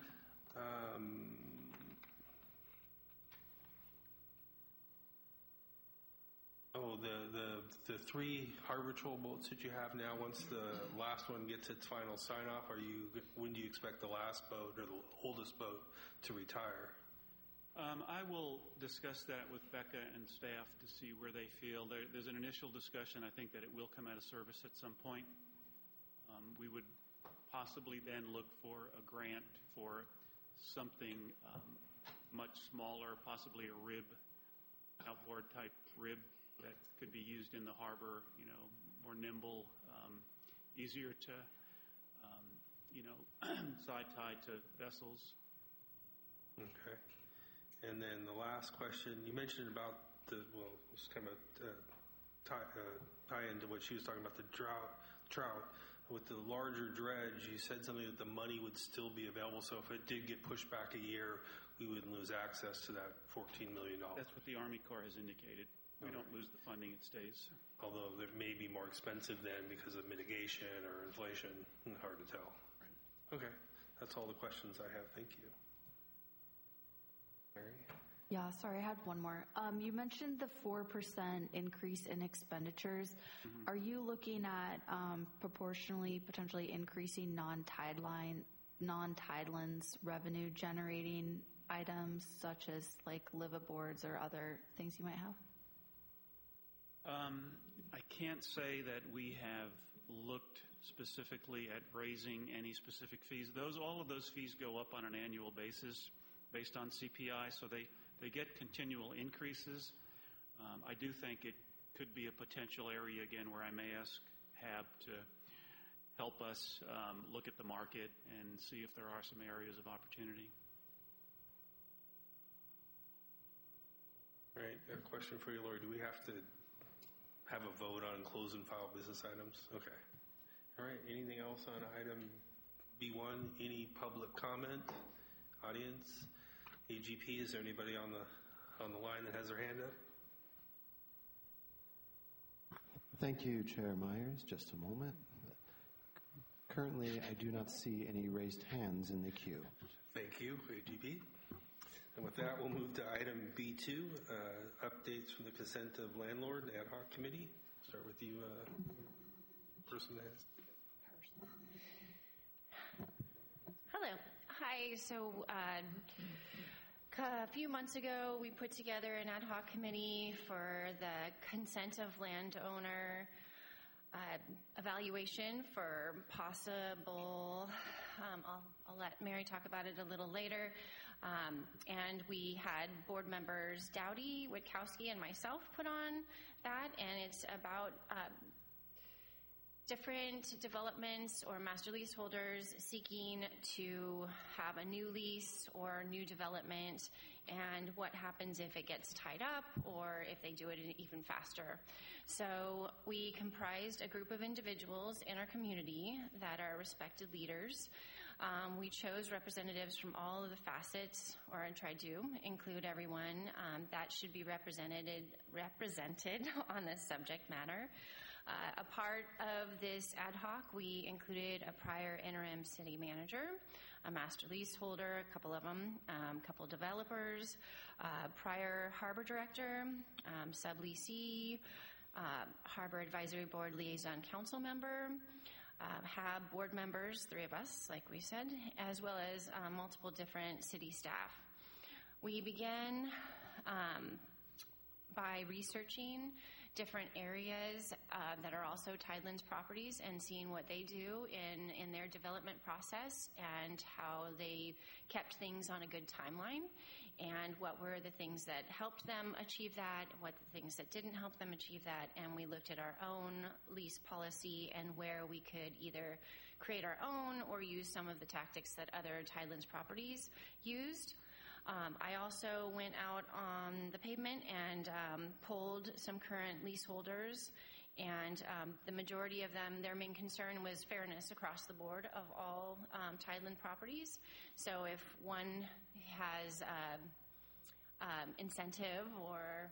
A: The three harbor patrol boats that you have now, once the last one gets its final sign-off, when do you expect the last boat or the oldest boat to retire?
K: I will discuss that with Becca and staff to see where they feel. There's an initial discussion, I think, that it will come out of service at some point. We would possibly then look for a grant for something much smaller, possibly a rib, outboard type rib that could be used in the harbor, more nimble, easier to, side tie to vessels.
A: Okay. And then the last question, you mentioned about it's kind of a tie into what she was talking about, the trout. With the larger dredge, you said something that the money would still be available, so if it did get pushed back a year, we wouldn't lose access to that $14 million.
K: That's what the Army Corps has indicated. We don't lose the funding, it stays.
A: Although it may be more expensive then because of mitigation or inflation. Hard to tell. Right. Okay. That's all the questions I have. Thank you. Mary?
D: Yeah, sorry, I had one more. You mentioned the 4% increase in expenditures. Are you looking at proportionally, potentially increasing non-tidelands revenue generating items such as like liveaboards or other things you might have?
K: I can't say that we have looked specifically at raising any specific fees. All of those fees go up on an annual basis based on CPI, so they get continual increases. I do think it could be a potential area again where I may ask HAB to help us look at the market and see if there are some areas of opportunity.
A: All right, a question for you, Lori. Do we have to have a vote on close and file business items? Okay. All right, anything else on item B1? Any public comment? Audience? AGP, is there anybody on the line that has their hand up?
L: Thank you, Chair Myers. Just a moment. Currently, I do not see any raised hands in the queue.
A: Thank you, AGP. And with that, we'll move to item B2, updates from the consent of landlord ad hoc committee. Start with you, person that has.
G: Hello. Hi. So a few months ago, we put together an ad hoc committee for the consent of landowner evaluation for possible, I'll let Mary talk about it a little later. And we had board members Dowdy, Witkowski, and myself put on that, and it's about different developments or master leaseholders seeking to have a new lease or new development, and what happens if it gets tied up or if they do it even faster. So we comprised a group of individuals in our community that are respected leaders. We chose representatives from all of the facets, or I tried to include everyone that should be represented on this subject matter. A part of this ad hoc, we included a prior interim city manager, a master leaseholder, a couple of them, a couple developers, prior harbor director, subleasee, harbor advisory board liaison council member, HAB board members, 3 of us, like we said, as well as multiple different city staff. We began by researching different areas that are also Tidelands properties and seeing what they do in their development process and how they kept things on a good timeline, and what were the things that helped them achieve that, what the things that didn't help them achieve that, and we looked at our own lease policy and where we could either create our own or use some of the tactics that other Tidelands properties used. I also went out on the pavement and polled some current leaseholders, and the majority of them, their main concern was fairness across the board of all Tideland properties. So if one has incentive or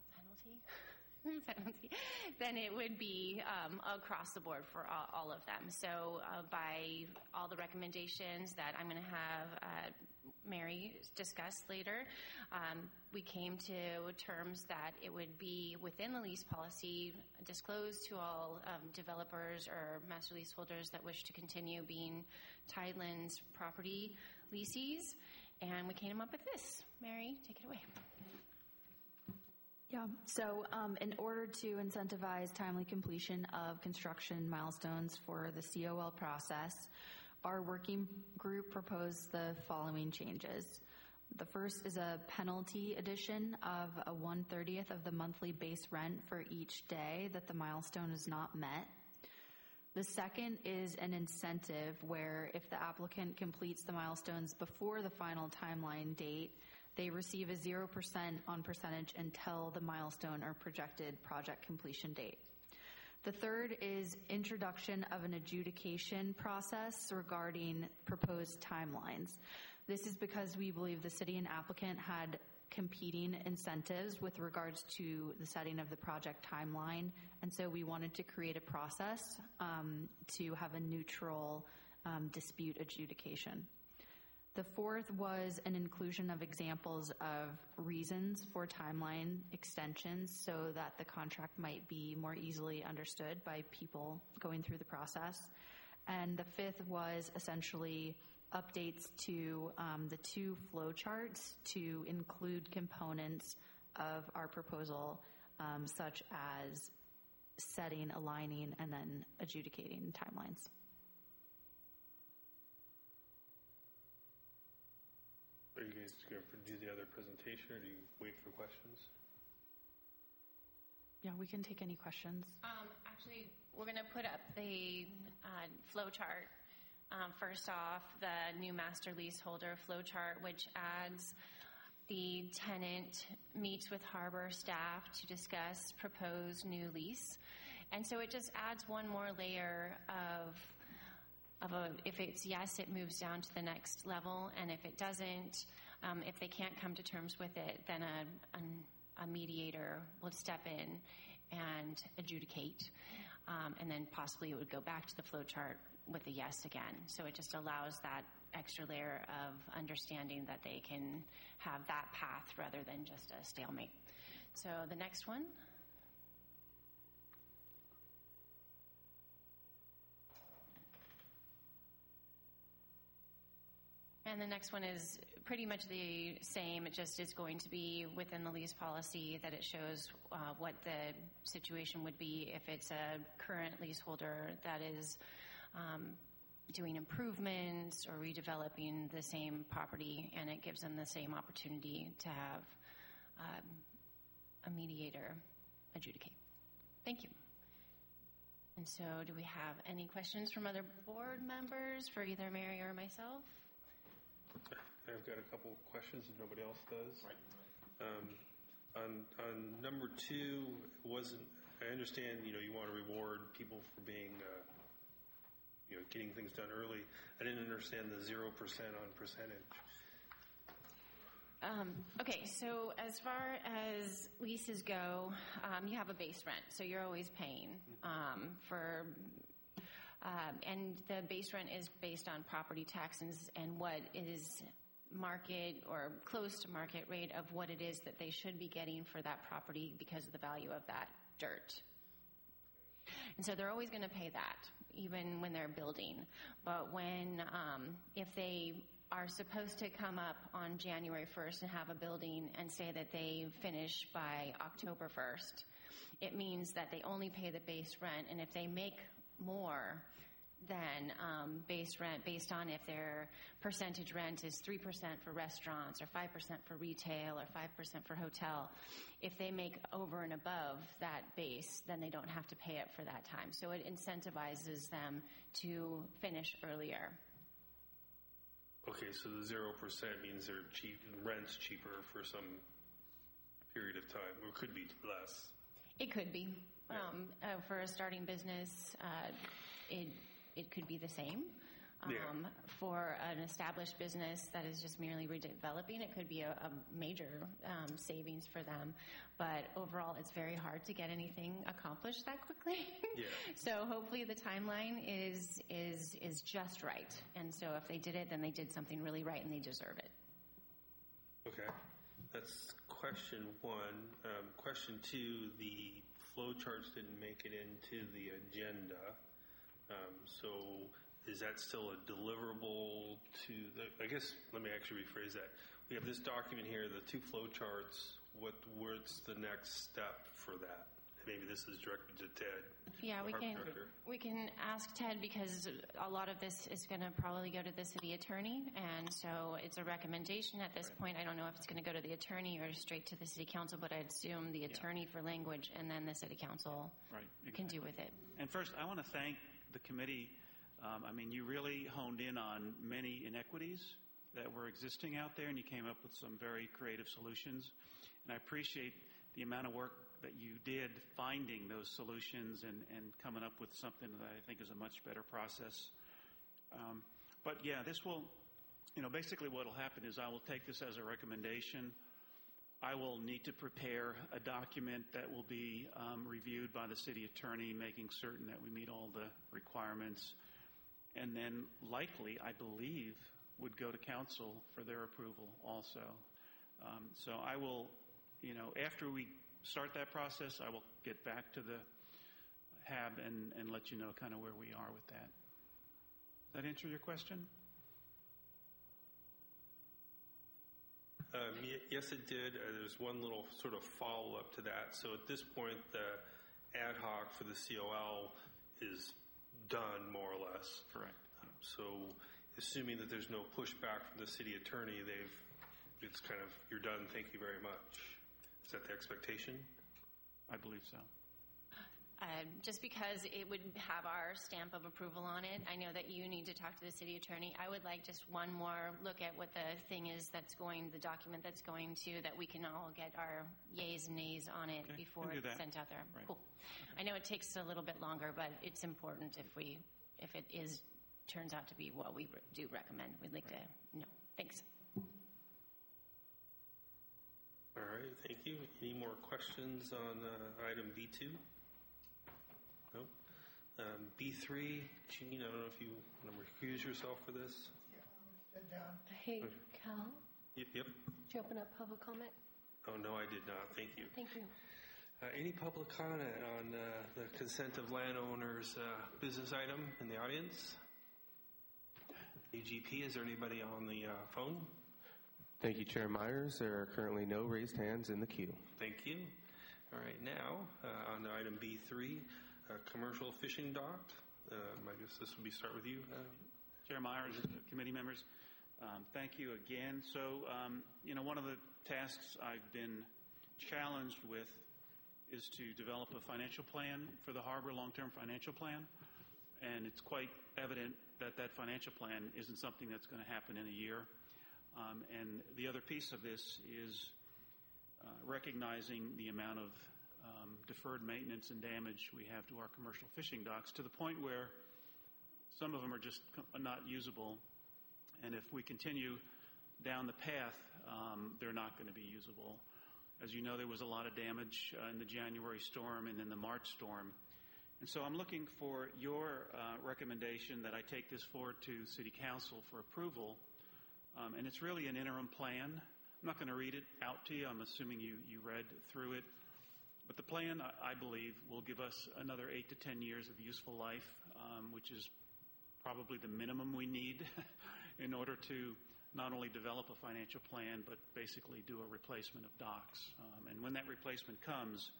G: penalty, then it would be across the board for all of them. So by all the recommendations that I'm going to have Mary discuss later, we came to terms that it would be within the lease policy disclosed to all developers or master leaseholders that wish to continue being Tidelands property leasees, and we came up with this. Mary, take it away.
D: Yeah, so in order to incentivize timely completion of construction milestones for the COL process, our working group proposed the following changes. The first is a penalty addition of a 1/30th of the monthly base rent for each day that the milestone is not met. The second is an incentive where if the applicant completes the milestones before the final timeline date, they receive a 0% on percentage until the milestone or projected project completion date. The third is introduction of an adjudication process regarding proposed timelines. This is because we believe the city and applicant had competing incentives with regards to the setting of the project timeline, and so we wanted to create a process to have a neutral dispute adjudication. The fourth was an inclusion of examples of reasons for timeline extensions so that the contract might be more easily understood by people going through the process. And the fifth was essentially updates to the 2 flow charts to include components of our proposal, such as setting, aligning, and then adjudicating timelines.
A: Are you guys going to do the other presentation, or do you wait for questions?
D: Yeah, we can take any questions.
G: Actually, we're going to put up the flow chart. First off, the new master leaseholder flow chart, which adds the tenant meets with harbor staff to discuss proposed new lease. And so it just adds one more layer if it's yes, it moves down to the next level, and if it doesn't, if they can't come to terms with it, then a mediator will step in and adjudicate, and then possibly it would go back to the flow chart with a yes again. So it just allows that extra layer of understanding that they can have that path rather than just a stalemate. So the next one. And the next one is pretty much the same. It just is going to be within the lease policy that it shows what the situation would be if it's a current leaseholder that is doing improvements or redeveloping the same property, and it gives them the same opportunity to have a mediator adjudicate. Thank you. And so do we have any questions from other board members for either Mary or myself?
A: I've got a couple questions if nobody else does. Right. On number 2, I understand, you want to reward people for being, getting things done early. I didn't understand the 0% on percentage.
G: Okay, so as far as leases go, you have a base rent, so you're always paying and the base rent is based on property taxes and what is market or close to market rate of what it is that they should be getting for that property because of the value of that dirt. And so they're always going to pay that, even when they're building. But when, if they are supposed to come up on January 1st and have a building and say that they finish by October 1st, it means that they only pay the base rent, and if they make more than base rent based on if their percentage rent is 3% for restaurants or 5% for retail or 5% for hotel, if they make over and above that base, then they don't have to pay it for that time. So it incentivizes them to finish earlier.
A: Okay, so the 0% means they're cheap, rent's cheaper for some period of time, or could be less.
G: It could be. For a starting business, it could be the same. For an established business that is just merely redeveloping, it could be a major savings for them. But overall, it's very hard to get anything accomplished that quickly. So hopefully the timeline is just right. And so if they did it, then they did something really right and they deserve it.
A: Okay. That's question 1. Question 2, the flow charts didn't make it into the agenda. So is that still a deliverable to I guess, let me actually rephrase that. We have this document here, the 2 flow charts. What's the next step for that? Maybe this is directed to Ted.
G: Yeah, we can ask Ted, because a lot of this is going to probably go to the city attorney, and so it's a recommendation at this point. I don't know if it's going to go to the attorney or straight to the city council, but I'd assume the attorney for language, and then the city council can do with it.
K: And first, I want to thank the committee. You really honed in on many inequities that were existing out there, and you came up with some very creative solutions. And I appreciate the amount of work that you did finding those solutions and coming up with something that I think is a much better process. But yeah, this will, basically what will happen is I will take this as a recommendation. I will need to prepare a document that will be reviewed by the city attorney, making certain that we meet all the requirements, and then likely, I believe, would go to council for their approval also. So I will, after we start that process, I will get back to the HAB and let you know kind of where we are with that. Does that answer your question?
A: Yes, it did. There's one little sort of follow-up to that. So at this point, ad hoc for the COL is done, more or less.
K: Correct.
A: So assuming that there's no pushback from the city attorney, it's kind of, you're done, thank you very much. Is that the expectation?
K: I believe so.
G: Just because it would have our stamp of approval on it, I know that you need to talk to the city attorney. I would like just one more look at what the thing is the document that's going to, that we can all get our yays and nays on it before it's sent out there.
K: Right.
G: Cool. I know it takes a little bit longer, but it's important if it turns out to be what we do recommend. We'd like to know. Thanks.
A: All right, thank you. Any more questions on item B2? No. B3, Jean, I don't know if you want to recuse yourself for this.
F: Sit down.
B: Hey, Cal,
A: Yep.
B: did you open up public comment?
A: Oh, no, I did not. Thank you.
B: Thank you.
A: Any public comment on the consent of landowners business item in the audience? AGP, is there anybody on the phone?
J: Thank you, Chair Myers. There are currently no raised hands in the queue.
A: Thank you. All right, now on to item B3, commercial fishing dock. I guess this would start with you.
K: Chair Myers, committee members, thank you again. So, one of the tasks I've been challenged with is to develop a financial plan for the harbor, long-term financial plan. And it's quite evident that that financial plan isn't something that's going to happen in a year. And the other piece of this is recognizing the amount of deferred maintenance and damage we have to our commercial fishing docks, to the point where some of them are just not usable. And if we continue down the path, they're not going to be usable. As you know, there was a lot of damage in the January storm and in the March storm. And so I'm looking for your recommendation that I take this forward to City Council for approval. And it's really an interim plan. I'm not going to read it out to you. I'm assuming you read through it. But the plan, I believe, will give us another 8 to 10 years of useful life, which is probably the minimum we need in order to not only develop a financial plan, but basically do a replacement of docks. And when that replacement comes,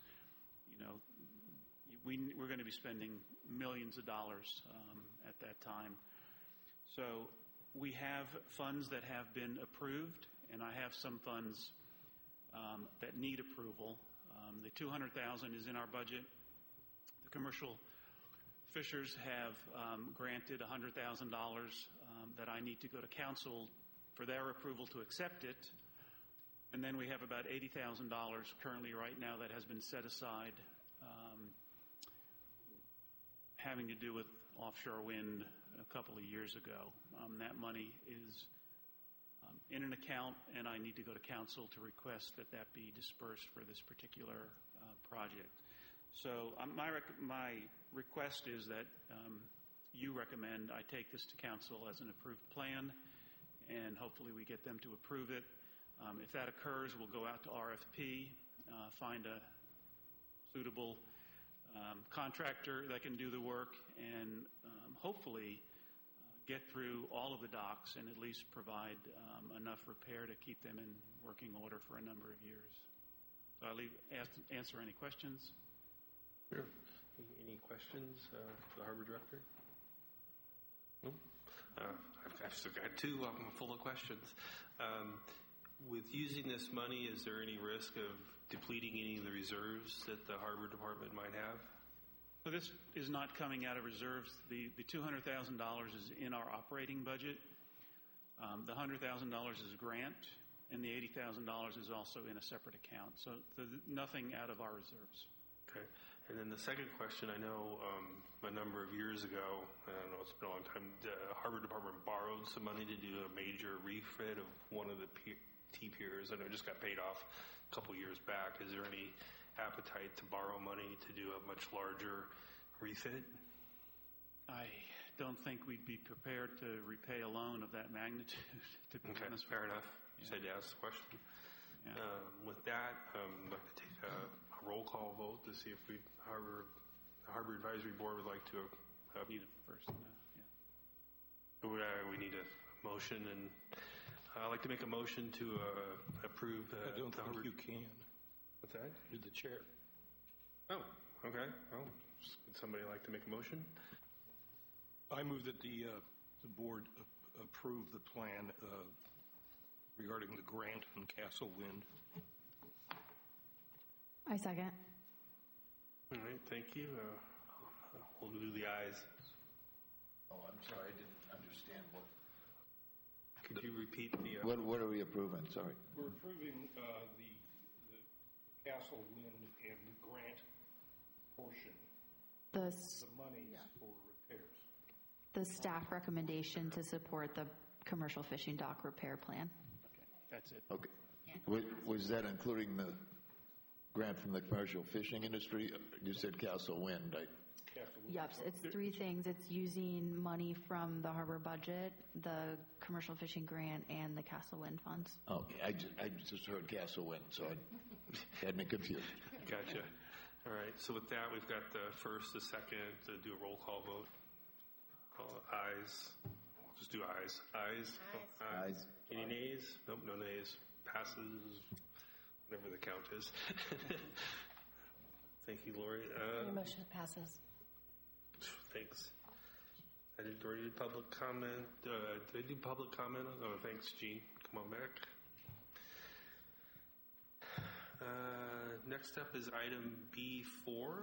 K: we're going to be spending millions of dollars at that time. So we have funds that have been approved, and I have some funds that need approval. The $200,000 is in our budget. The commercial fishers have granted $100,000 that I need to go to council for their approval to accept it. And then we have about $80,000 currently right now that has been set aside having to do with offshore wind a couple of years ago. That money is in an account, and I need to go to council to request that be dispersed for this particular project. So my request is that you recommend I take this to council as an approved plan, and hopefully we get them to approve it. If that occurs, we'll go out to RFP, find a suitable contractor that can do the work, and hopefully get through all of the docks and at least provide enough repair to keep them in working order for a number of years. So I'll answer any questions.
A: Sure. Any questions for the harbor director? No? I've still got two. I'm full of questions. With using this money, is there any risk of depleting any of the reserves that the harbor department might have?
K: So this is not coming out of reserves. The $200,000 is in our operating budget. The $100,000 is a grant, and the $80,000 is also in a separate account. So nothing out of our reserves.
A: Okay. And then the second question, I know a number of years ago, I don't know, it's been a long time, the harbor department borrowed some money to do a major refit of one of the T-piers. I know it just got paid off a couple years back. Is there any appetite to borrow money to do a much larger refit?
K: I don't think we'd be prepared to repay a loan of that magnitude. To be honest.
A: Fair enough. Just had to ask the question.
K: Yeah.
A: With that, I'd like to take a roll call vote to see if the Harbor Advisory Board would like to.
K: Need it first.
A: We need a motion, and I'd like to make a motion to approve.
E: I don't think you can.
A: What's that?
E: You're the chair.
A: Oh, Okay. Well, would somebody like to make a motion?
E: I move that the board approve the plan regarding the grant on Castle Wind.
D: I second.
A: All right, thank you. We'll do the ayes.
C: Oh, I'm sorry, I didn't understand what.
A: Could you repeat the?
C: What are we approving? Sorry.
E: We're approving the Castle Wind and the grant portion.
D: The
E: monies for repairs.
D: The staff recommendation to support the commercial fishing dock repair plan.
K: Okay, that's it.
C: Okay. Was that including the grant from the commercial fishing industry? You said Castle Wind.
D: Yep, it's three things. It's using money from the harbor budget, the commercial fishing grant, and the Castle Wind funds.
C: Okay, I just heard Castle Wind, so I had me confused.
A: Gotcha. All right, so with that, we've got the first, the second, to do a roll call vote. Ayes. We'll just do ayes. Ayes.
C: Ayes.
A: Any nays? Nope, no nays. Passes. Whatever the count is. Thank you, Lori.
B: Your motion passes.
A: Thanks. I did already do public comment. Did I do public comment? Oh, thanks, Gene. Come on back. Next up is item B4.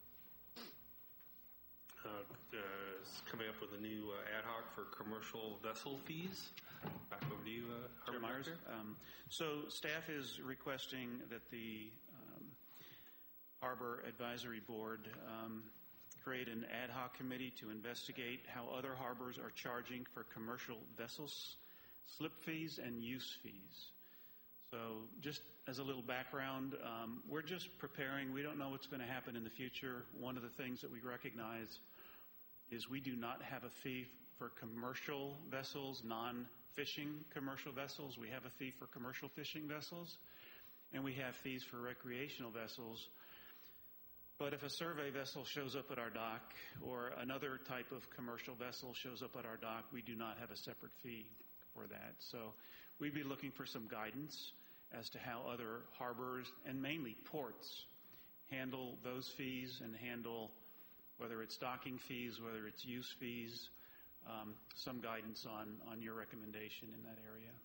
A: Coming up with a new ad hoc for commercial vessel fees. Back over to you,
K: Chair Myers. So staff is requesting that the Harbor Advisory Board create an ad hoc committee to investigate how other harbors are charging for commercial vessels, slip fees, and use fees. So just as a little background, we're just preparing. We don't know what's going to happen in the future. One of the things that we recognize is we do not have a fee for commercial vessels, non-fishing commercial vessels. We have a fee for commercial fishing vessels, and we have fees for recreational vessels. But if a survey vessel shows up at our dock or another type of commercial vessel shows up at our dock, we do not have a separate fee for that. So we'd be looking for some guidance as to how other harbors and mainly ports handle those fees and handle whether it's docking fees, whether it's use fees, some guidance on your recommendation in that area.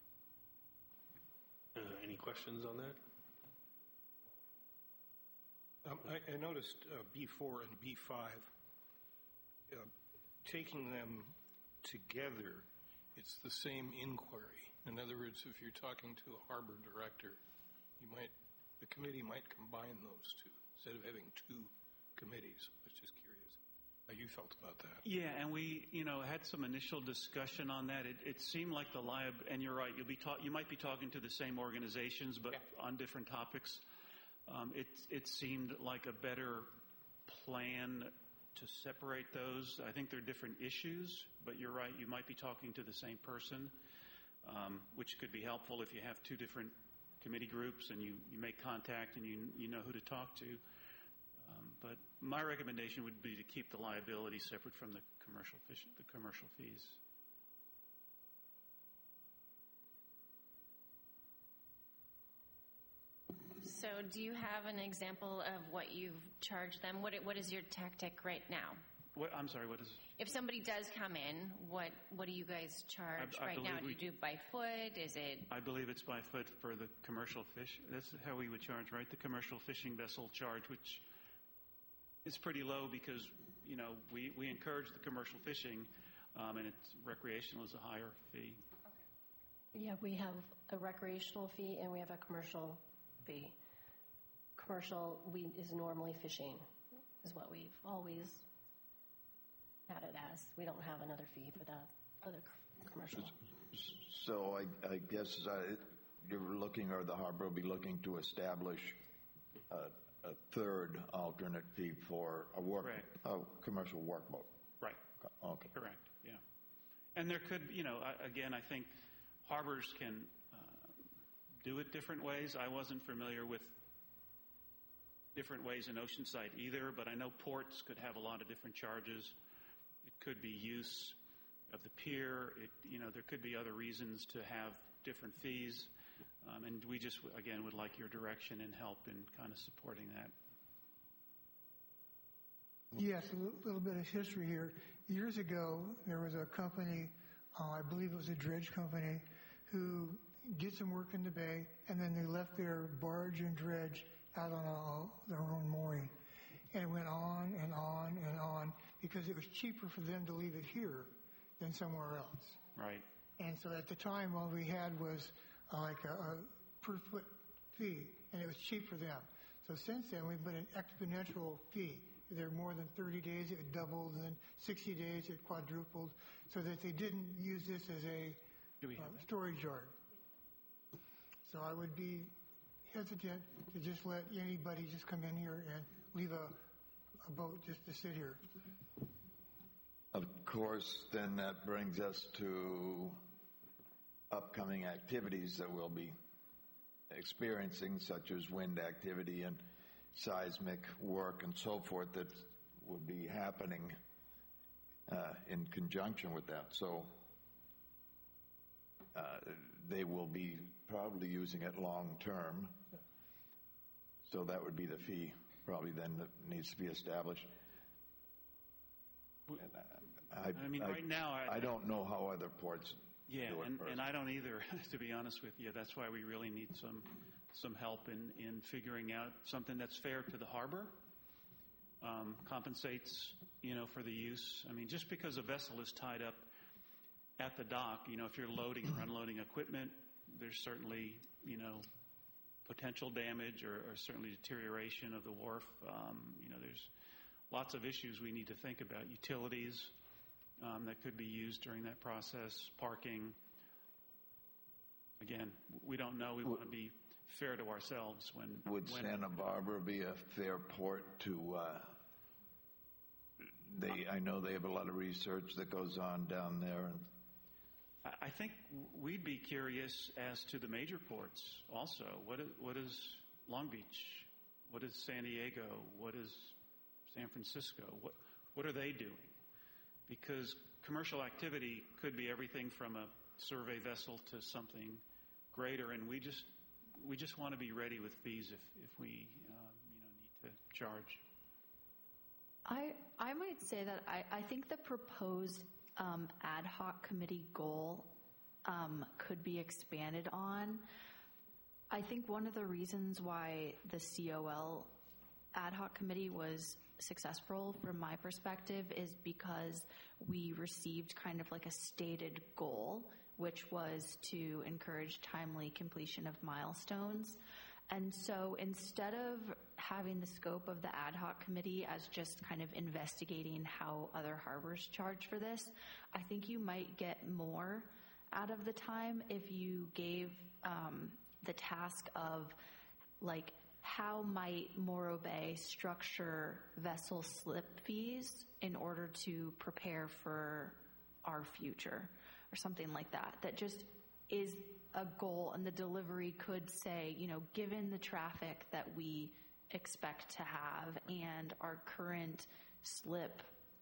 A: Any questions on that?
E: I noticed B4 and B5, taking them together, it's the same inquiry. In other words, if you're talking to a harbor director, the committee might combine those two instead of having two committees. I was just curious how you felt about that.
K: Yeah, and we, had some initial discussion on that. It seemed like and you're right, you might be talking to the same organizations, but on different topics. It seemed like a better plan to separate those. I think they're different issues, but you're right, you might be talking to the same person, which could be helpful if you have two different committee groups and you make contact and you know who to talk to. But my recommendation would be to keep the liability separate from the commercial fees.
G: So do you have an example of what you've charged them? What is your tactic right now?
K: I'm sorry, what is it?
G: If somebody does come in, what do you guys charge right now? Do you do by foot? Is it?
K: I believe it's by foot for the commercial fish. That's how we would charge, right? The commercial fishing vessel charge, which is pretty low because, we encourage the commercial fishing, and it's recreational is a higher fee.
B: Okay. Yeah, we have a recreational fee and we have a commercial fee. Commercial is normally fishing, is what we've always had it as. We don't have another fee for that other commercial.
C: So I guess you're looking, or the harbor will be looking to establish a third alternate fee for a commercial workboat.
K: Right.
C: Okay.
K: Correct. Yeah. And there could, again, I think harbors can do it different ways. I wasn't familiar with different ways in Oceanside either, but I know ports could have a lot of different charges. It could be use of the pier. There could be other reasons to have different fees. And we just, again, would like your direction and help in kind of supporting that.
F: Yes, a little bit of history here. Years ago, there was a company, I believe it was a dredge company, who did some work in the bay, and then they left their barge and dredge out on their own mooring. And it went on and on and on because it was cheaper for them to leave it here than somewhere else.
K: Right.
F: And so at the time, all we had was like a per foot fee, and it was cheap for them. So since then, we've been an exponential fee. There more than 30 days, it doubled, and then 60 days, it quadrupled, so that they didn't use this as a storage yard. So I would be hesitant to just let anybody just come in here and leave a boat just to sit here.
C: Of course, then that brings us to upcoming activities that we'll be experiencing, such as wind activity and seismic work and so forth that would be happening in conjunction with that. So they will be probably using it long term. So that would be the fee probably then that needs to be established.
K: I mean, right now,
C: I don't know how other ports do it.
K: And I don't either, to be honest with you. That's why we really need some help in figuring out something that's fair to the harbor, compensates, for the use. I mean, just because a vessel is tied up at the dock, if you're loading or unloading equipment, there's certainly, potential damage or certainly deterioration of the wharf. There's lots of issues we need to think about. Utilities that could be used during that process, parking. Again, we don't know. We want to be fair to ourselves when
C: Santa Barbara be a fair port to I know they have a lot of research that goes on down there, and
K: I think we'd be curious as to the major ports also. What is Long Beach? What is San Diego? What is San Francisco? What are they doing? Because commercial activity could be everything from a survey vessel to something greater, and we just want to be ready with fees if we need to charge.
D: I might say that I think the proposed ad hoc committee goal could be expanded on. I think one of the reasons why the COL ad hoc committee was successful from my perspective is because we received kind of like a stated goal, which was to encourage timely completion of milestones. And so instead of having the scope of the ad hoc committee as just kind of investigating how other harbors charge for this, I think you might get more out of the time if you gave the task of like, how might Morro Bay structure vessel slip fees in order to prepare for our future or something like that. That just is a goal, and the delivery could say, given the traffic that we expect to have and our current slip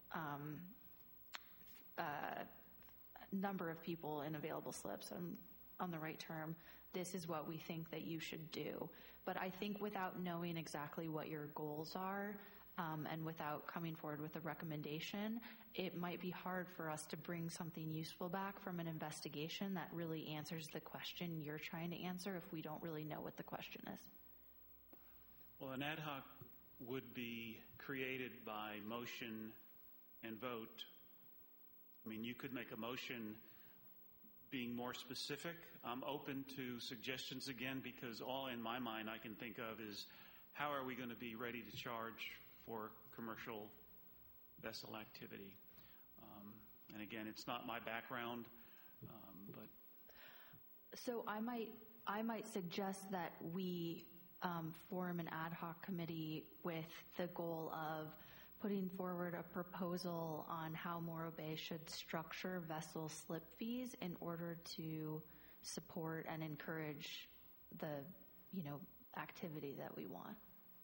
D: number of people in available slips, on the right term, this is what we think that you should do. But I think without knowing exactly what your goals are, and without coming forward with a recommendation, it might be hard for us to bring something useful back from an investigation that really answers the question you're trying to answer if we don't really know what the question is.
K: Well, an ad hoc would be created by motion and vote. I mean, you could make a motion being more specific. I'm open to suggestions again, because all in my mind I can think of is how are we going to be ready to charge for commercial vessel activity. And again, it's not my background, but.
D: So I might suggest that we form an ad hoc committee with the goal of putting forward a proposal on how Morro Bay should structure vessel slip fees in order to support and encourage the, activity that we want.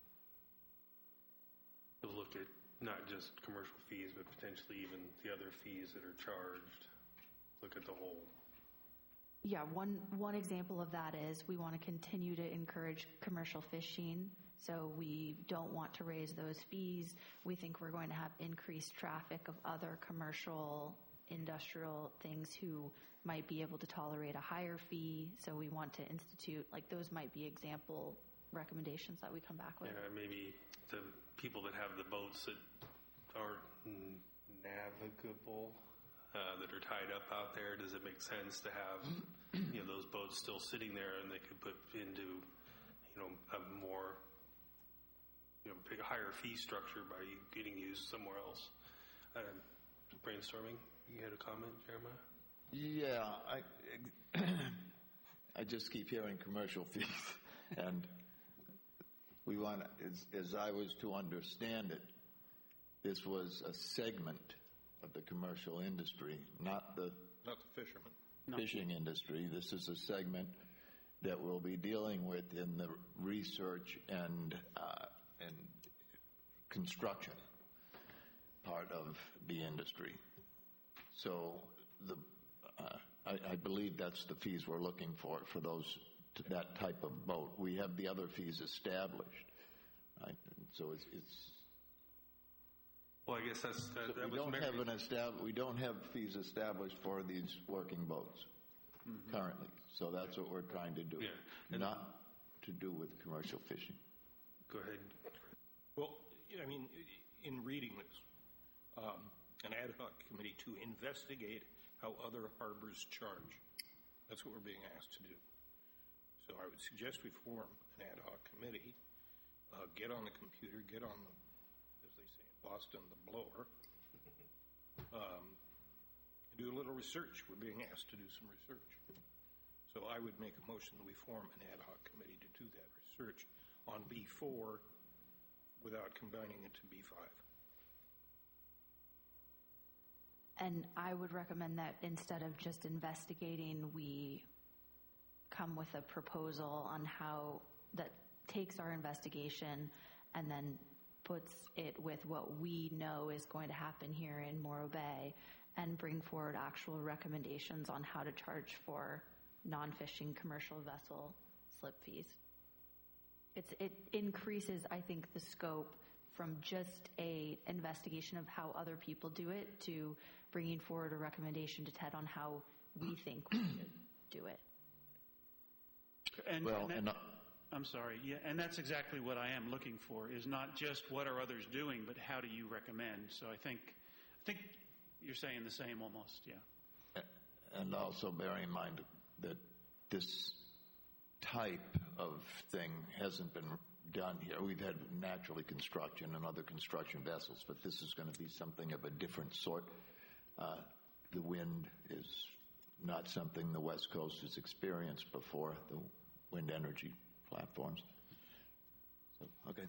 A: To look at not just commercial fees, but potentially even the other fees that are charged. Look at the whole.
D: Yeah, one example of that is we want to continue to encourage commercial fishing. So we don't want to raise those fees. We think we're going to have increased traffic of other commercial, industrial things who might be able to tolerate a higher fee. So we want to institute, like those might be example recommendations that we come back with.
A: Yeah, maybe the people that have the boats that aren't navigable, that are tied up out there, does it make sense to have those boats still sitting there and they could put into a more big higher fee structure by getting used somewhere else? Brainstorming. You had a comment, Jeremiah?
C: Yeah, I just keep hearing commercial fees, and we want, as I was to understand it, this was a segment of the commercial industry, not the
E: fishermen.
C: Fishing industry. This is a segment that we'll be dealing with in the research and construction part of the industry. So I believe that's the fees we're looking for that type of boat. We have the other fees established, right? So it's
A: well, I guess
C: we don't have fees established for these working boats currently. So that's what we're trying to do.
A: Yeah.
C: Not to do with commercial fishing.
A: Go ahead.
E: Well, I mean, in reading this, an ad hoc committee to investigate how other harbors charge. That's what we're being asked to do. So I would suggest we form an ad hoc committee, get on the computer, get on the, as they say in Boston, the blower, do a little research. We're being asked to do some research. So I would make a motion that we form an ad hoc committee to do that research on B4 without combining it to B5.
D: And I would recommend that instead of just investigating, we come with a proposal on how that takes our investigation and then puts it with what we know is going to happen here in Morro Bay and bring forward actual recommendations on how to charge for non-fishing commercial vessel slip fees. It increases, I think, the scope from just a investigation of how other people do it to bringing forward a recommendation to TED on how we think we should do it.
K: I'm sorry. Yeah, and that's exactly what I am looking for, is not just what are others doing, but how do you recommend? So I think you're saying the same almost, yeah.
C: And also bear in mind that this type of thing hasn't been done here. We've had naturally construction and other construction vessels, but this is going to be something of a different sort. The wind is not something the West Coast has experienced before, the wind energy platforms. So, okay.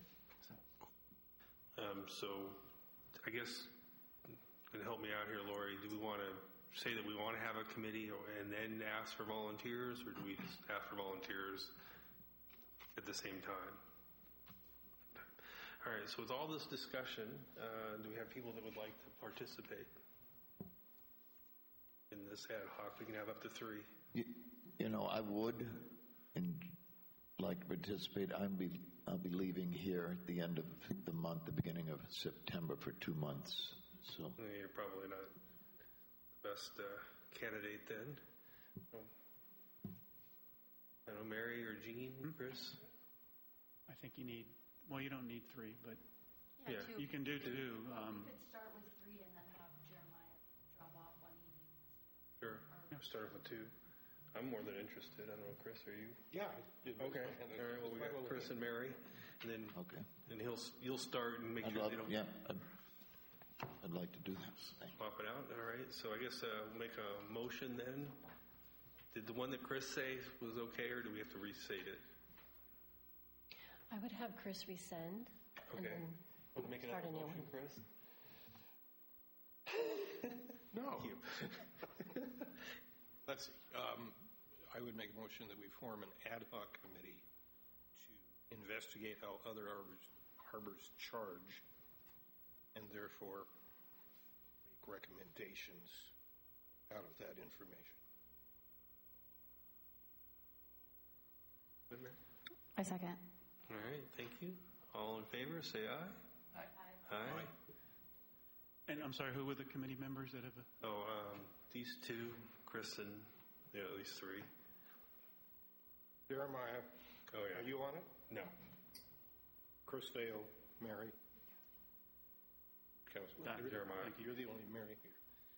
A: So I guess, can help me out here, Lori, do we want to say that we want to have a committee and then ask for volunteers, or do we just ask for volunteers at the same time? All right, so with all this discussion, do we have people that would like to participate in this ad hoc? We can have up to 3.
C: I would like to participate. I'll be leaving here at the end of the month, the beginning of September, for 2 months. So
A: you're probably not the best candidate then. I don't know, Mary or Jean, Chris?
K: I think you don't need 3, but
A: yeah.
K: You can do 2.
D: We could start with 3 and then have Jeremiah drop off when he needs.
A: Sure. Start with 2. I'm more than interested. I don't know, Chris, are you?
E: Yeah.
A: Okay. All right. Well, we got Chris and Mary, and then and you'll start and make sure they don't.
C: Yeah. I'd like to do that.
A: Pop it out. All right. So I guess we'll make a motion then. Did the one that Chris say was okay, or do we have to restate it?
B: I would have Chris resend.
A: Okay.
B: And then
A: Make
B: start a new
A: motion,
B: one.
A: Chris.
E: No. Thank you. Let's see. I would make a motion that we form an ad hoc committee to investigate how other harbors charge and therefore make recommendations out of that information.
A: Madam Mayor?
D: I second.
A: All right, thank you. All in favor, say aye. Aye.
K: And I'm sorry, who were the committee members that have?
A: These two, Chris and at least three.
E: Jeremiah.
A: Oh, yeah.
E: Are you on it?
A: No.
E: Chris Dale, Mary.
K: Got it.
A: Jeremiah.
E: Thank you. You're the only Mary here.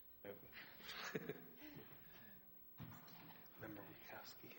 A: Member Wachowski.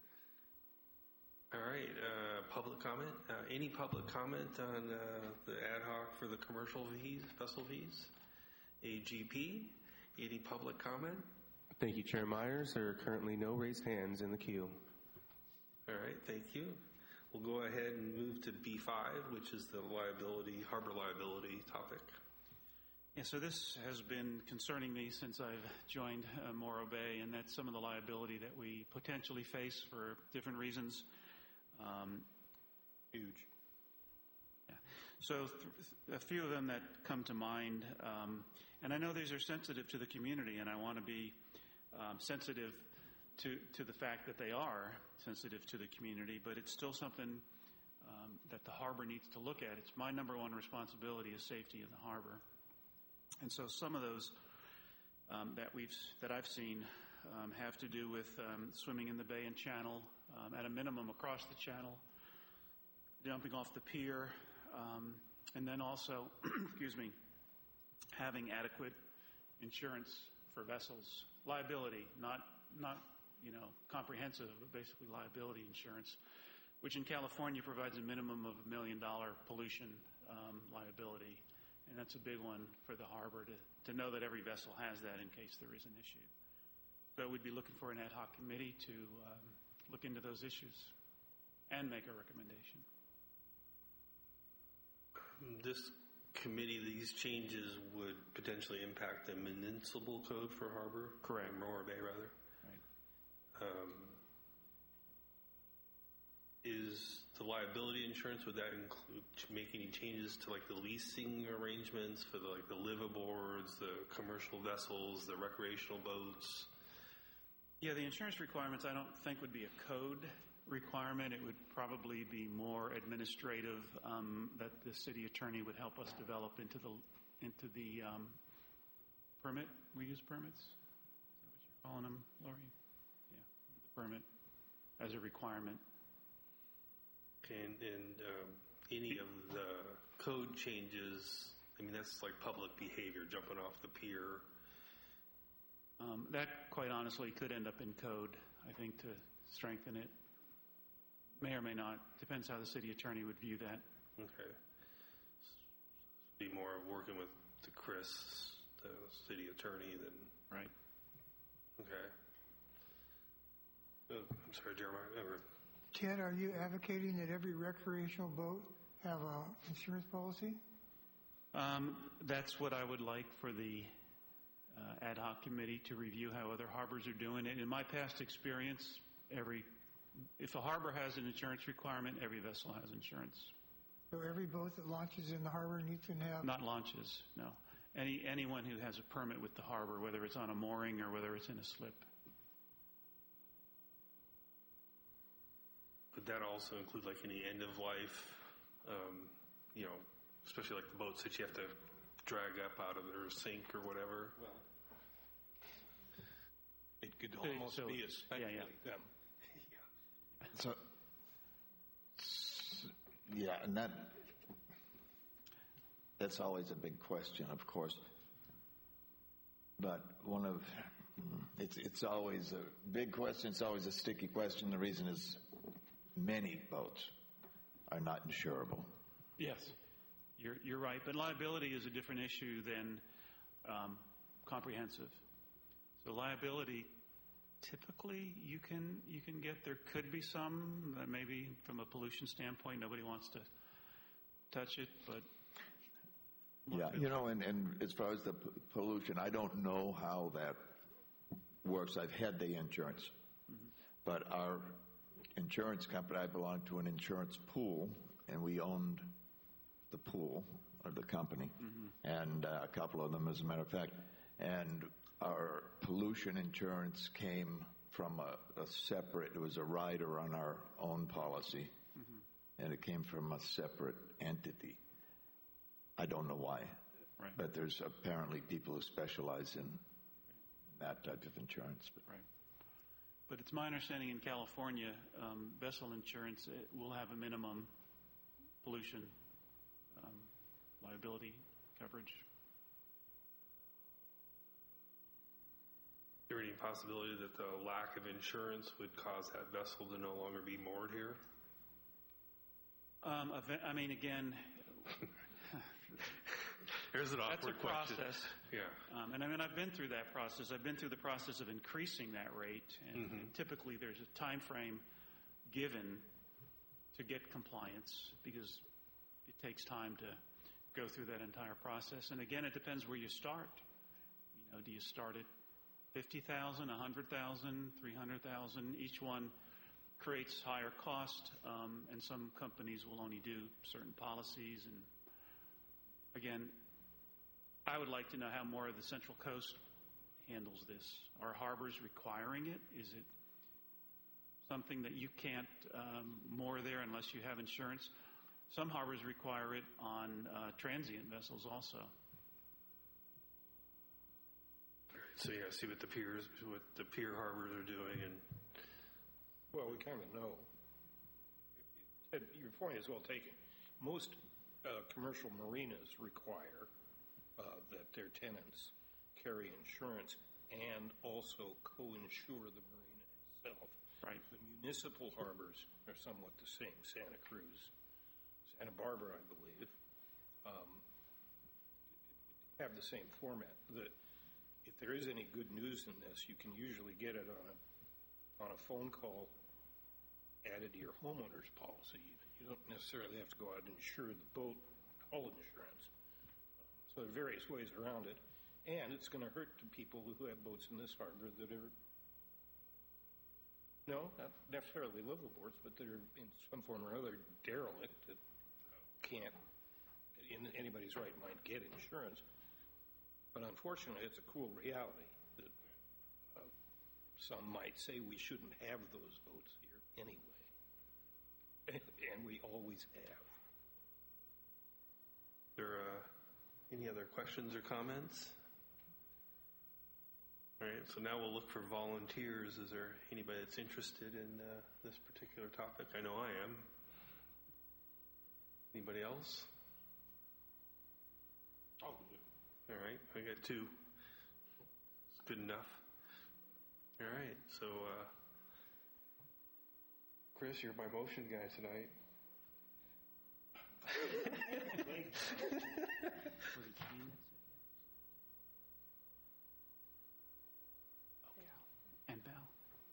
A: All right, public comment. Any public comment on the ad hoc for the commercial fees, vessel fees? AGP, any public comment?
J: Thank you, Chair Myers. There are currently no raised hands in the queue.
A: All right, thank you. We'll go ahead and move to B5, which is the harbor liability topic.
K: Yeah, so this has been concerning me since I've joined Morro Bay, and that's some of the liability that we potentially face for different reasons.
E: Huge.
K: Yeah. So a few of them that come to mind, and I know these are sensitive to the community, and I want to be sensitive to the fact that they are sensitive to the community, but it's still something that the harbor needs to look at. It's my number one responsibility is safety in the harbor. And so some of those that I've seen have to do with swimming in the bay and channel, at a minimum across the channel, jumping off the pier, and then also, having adequate insurance for vessels. Liability, not comprehensive, but basically liability insurance, which in California provides a minimum of $1 million pollution liability. And that's a big one for the harbor to know that every vessel has that in case there is an issue. So we'd be looking for an ad hoc committee to look into those issues and make a recommendation.
A: This committee, these changes would potentially impact the municipal code for harbor?
K: Correct.
A: Morro Bay, rather.
K: Right.
A: Is the liability insurance, would that include make any changes to like the leasing arrangements for the liveaboards, the commercial vessels, the recreational boats?
K: Yeah, the insurance requirements I don't think would be a code requirement. It would probably be more administrative that the city attorney would help us develop into the permit. We use permits. Is that what you're calling them, Lori? Yeah, the permit as a requirement.
A: And any of the code changes, I mean, that's like public behavior, jumping off the pier.
K: That, quite honestly, could end up in code, I think, to strengthen it. May or may not. Depends how the city attorney would view that.
A: Okay. Be more working with Chris, the city attorney, than...
K: Right.
A: Okay. I'm sorry, Jeremiah.
F: Ted, are you advocating that every recreational boat have an insurance policy?
K: That's what I would like for the ad hoc committee to review how other harbors are doing it. In my past experience, if a harbor has an insurance requirement, every vessel has insurance.
F: So every boat that launches in the harbor needs to have...
K: Not launches, no. Anyone who has a permit with the harbor, whether it's on a mooring or whether it's in a slip.
A: Would that also include like any end of life, especially like the boats that you have to drag up out of their sink or whatever?
E: Well, it could almost be especially them.
C: So, yeah, and that's always a big question, of course. But it's always a big question. It's always a sticky question. The reason is many boats are not insurable.
K: Yes, you're right. But liability is a different issue than comprehensive. So liability, typically you can get. There could be some that maybe from a pollution standpoint nobody wants to touch it, but
C: yeah, and as far as the pollution, I don't know how that works. I've had the insurance, but our insurance company, I belong to an insurance pool, and we owned the pool or the company, and a couple of them, as a matter of fact, and our pollution insurance came from a separate, it was a rider on our own policy, and it came from a separate entity. I don't know why,
K: Right.
C: but there's apparently people who specialize in that type of insurance.
K: Right. But it's my understanding in California, vessel insurance will have a minimum pollution liability coverage.
A: Is there any possibility that the lack of insurance would cause that vessel to no longer be moored here?
K: I mean, again,
A: There's an
K: that's a
A: awkward question.
K: process.
A: Yeah.
K: And I mean, I've been through that process. I've been through the process of increasing that rate, and typically there's a time frame given to get compliance because it takes time to go through that entire process. And again, it depends where you start. You know, do you start at 50,000, 100,000, 300,000? Each one creates higher cost, and some companies will only do certain policies. And again, I would like to know how more of the Central Coast handles this. Are harbors requiring it? Is it something that you can't moor there unless you have insurance? Some harbors require it on transient vessels also.
A: So yeah, see what the pier harbors are doing, and
E: Well, we kind of know. Ted, your point is well taken. Most commercial marinas require that their tenants carry insurance and also co-insure the marina itself.
K: Right.
E: The municipal harbors are somewhat the same. Santa Cruz, Santa Barbara, I believe, have the same format. That if there is any good news in this, you can usually get it on a phone call added to your homeowner's policy. You don't necessarily have to go out and insure the boat hull insurance. So there are various ways around it. And it's going to hurt to people who have boats in this harbor that are, no, not necessarily liveaboards, but that are in some form or other derelict that can't, in anybody's right mind, get insurance. But unfortunately, it's a cruel reality that some might say we shouldn't have those boats here anyway. And we always have.
A: Any other questions or comments? All right, so now we'll look for volunteers. Is there anybody that's interested in this particular topic? I know I am. Anybody else?
E: I'll do it.
A: All right, I got 2. It's good enough. All right, so Chris, you're my motion guy tonight.
K: And Val.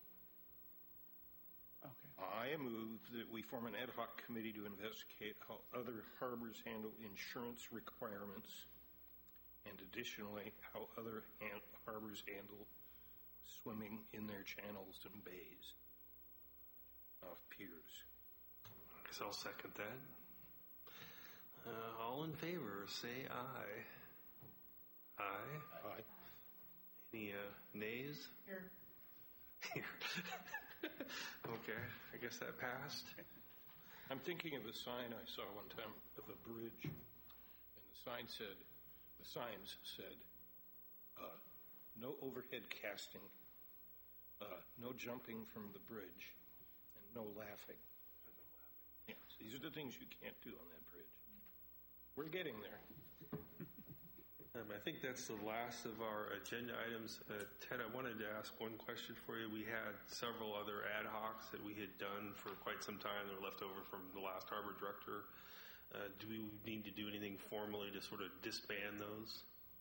K: Okay.
E: I move that we form an ad hoc committee to investigate how other harbors handle insurance requirements, and additionally, how other harbors handle swimming in their channels and bays off piers.
A: I guess I'll second that. All in favor, say aye. Aye.
E: Aye.
A: Any nays?
F: Here.
A: Here. Okay, I guess that passed.
E: I'm thinking of a sign I saw one time of a bridge, and the signs said, no overhead casting, no jumping from the bridge, and no laughing. Yes, these are the things you can't do on that bridge. We're getting there.
A: I think that's the last of our agenda items. Ted, I wanted to ask one question for you. We had several other ad hocs that we had done for quite some time that were left over from the last harbor director. Do we need to do anything formally to sort of disband those?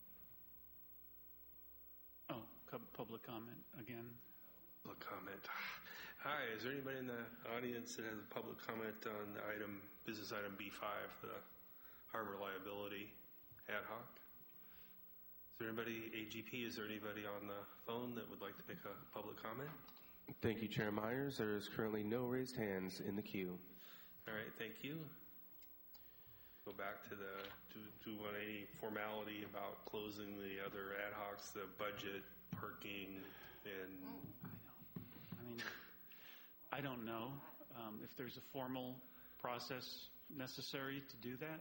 K: Oh, public comment again.
A: Public comment. Hi, is there anybody in the audience that has a public comment on the business item B5, the harbor liability ad hoc? Is there anybody, AGP, is there anybody on the phone that would like to make a public comment?
J: Thank you, Chair Myers. There is currently no raised hands in the queue.
A: All right, thank you. Go back to do we want any formality about closing the other ad hocs, the budget, parking, and
K: I don't know if there's a formal process necessary to do that.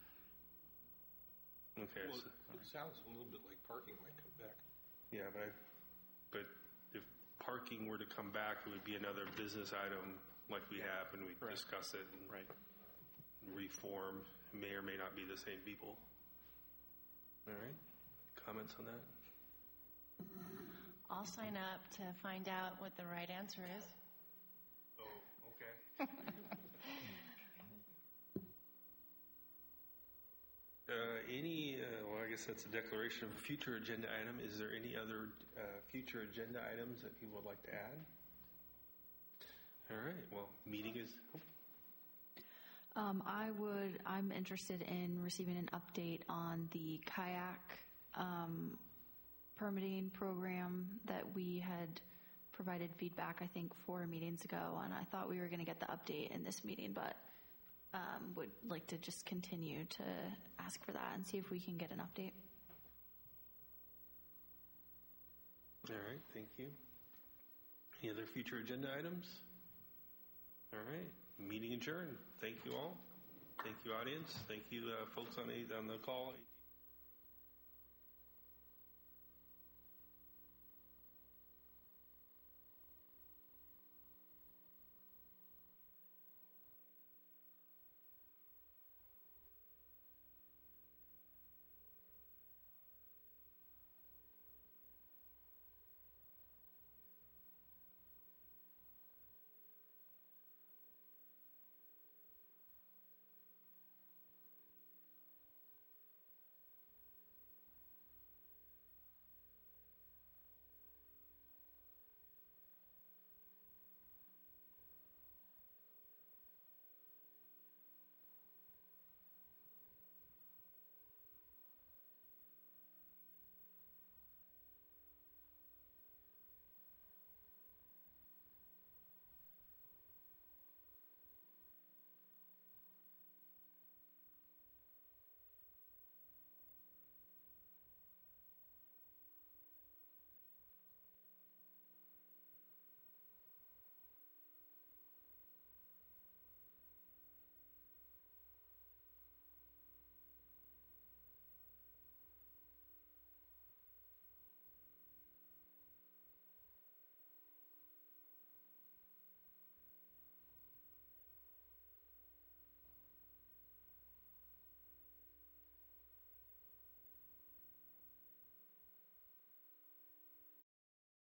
A: Okay.
E: Well,
A: So,
E: it sounds a little bit like parking might come back.
A: yeah, but if parking were to come back, it would be another business item like we have, and we
K: Correct.
A: discuss it and
K: Right.
A: reform. It may or may not be the same people. All right. Comments on that?
G: I'll sign up to find out what the right answer is.
A: Oh, okay. Well, I guess that's a declaration of a future agenda item. Is there any other future agenda items that people would like to add? All right. Well, meeting is.
D: I'm interested in receiving an update on the kayak permitting program that we had provided feedback, I think, 4 meetings ago, and I thought we were going to get the update in this meeting, but would like to just continue to ask for that and see if we can get an update.
A: All right. Thank you. Any other future agenda items? All right. Meeting adjourned. Thank you all. Thank you, audience. Thank you, folks on the call.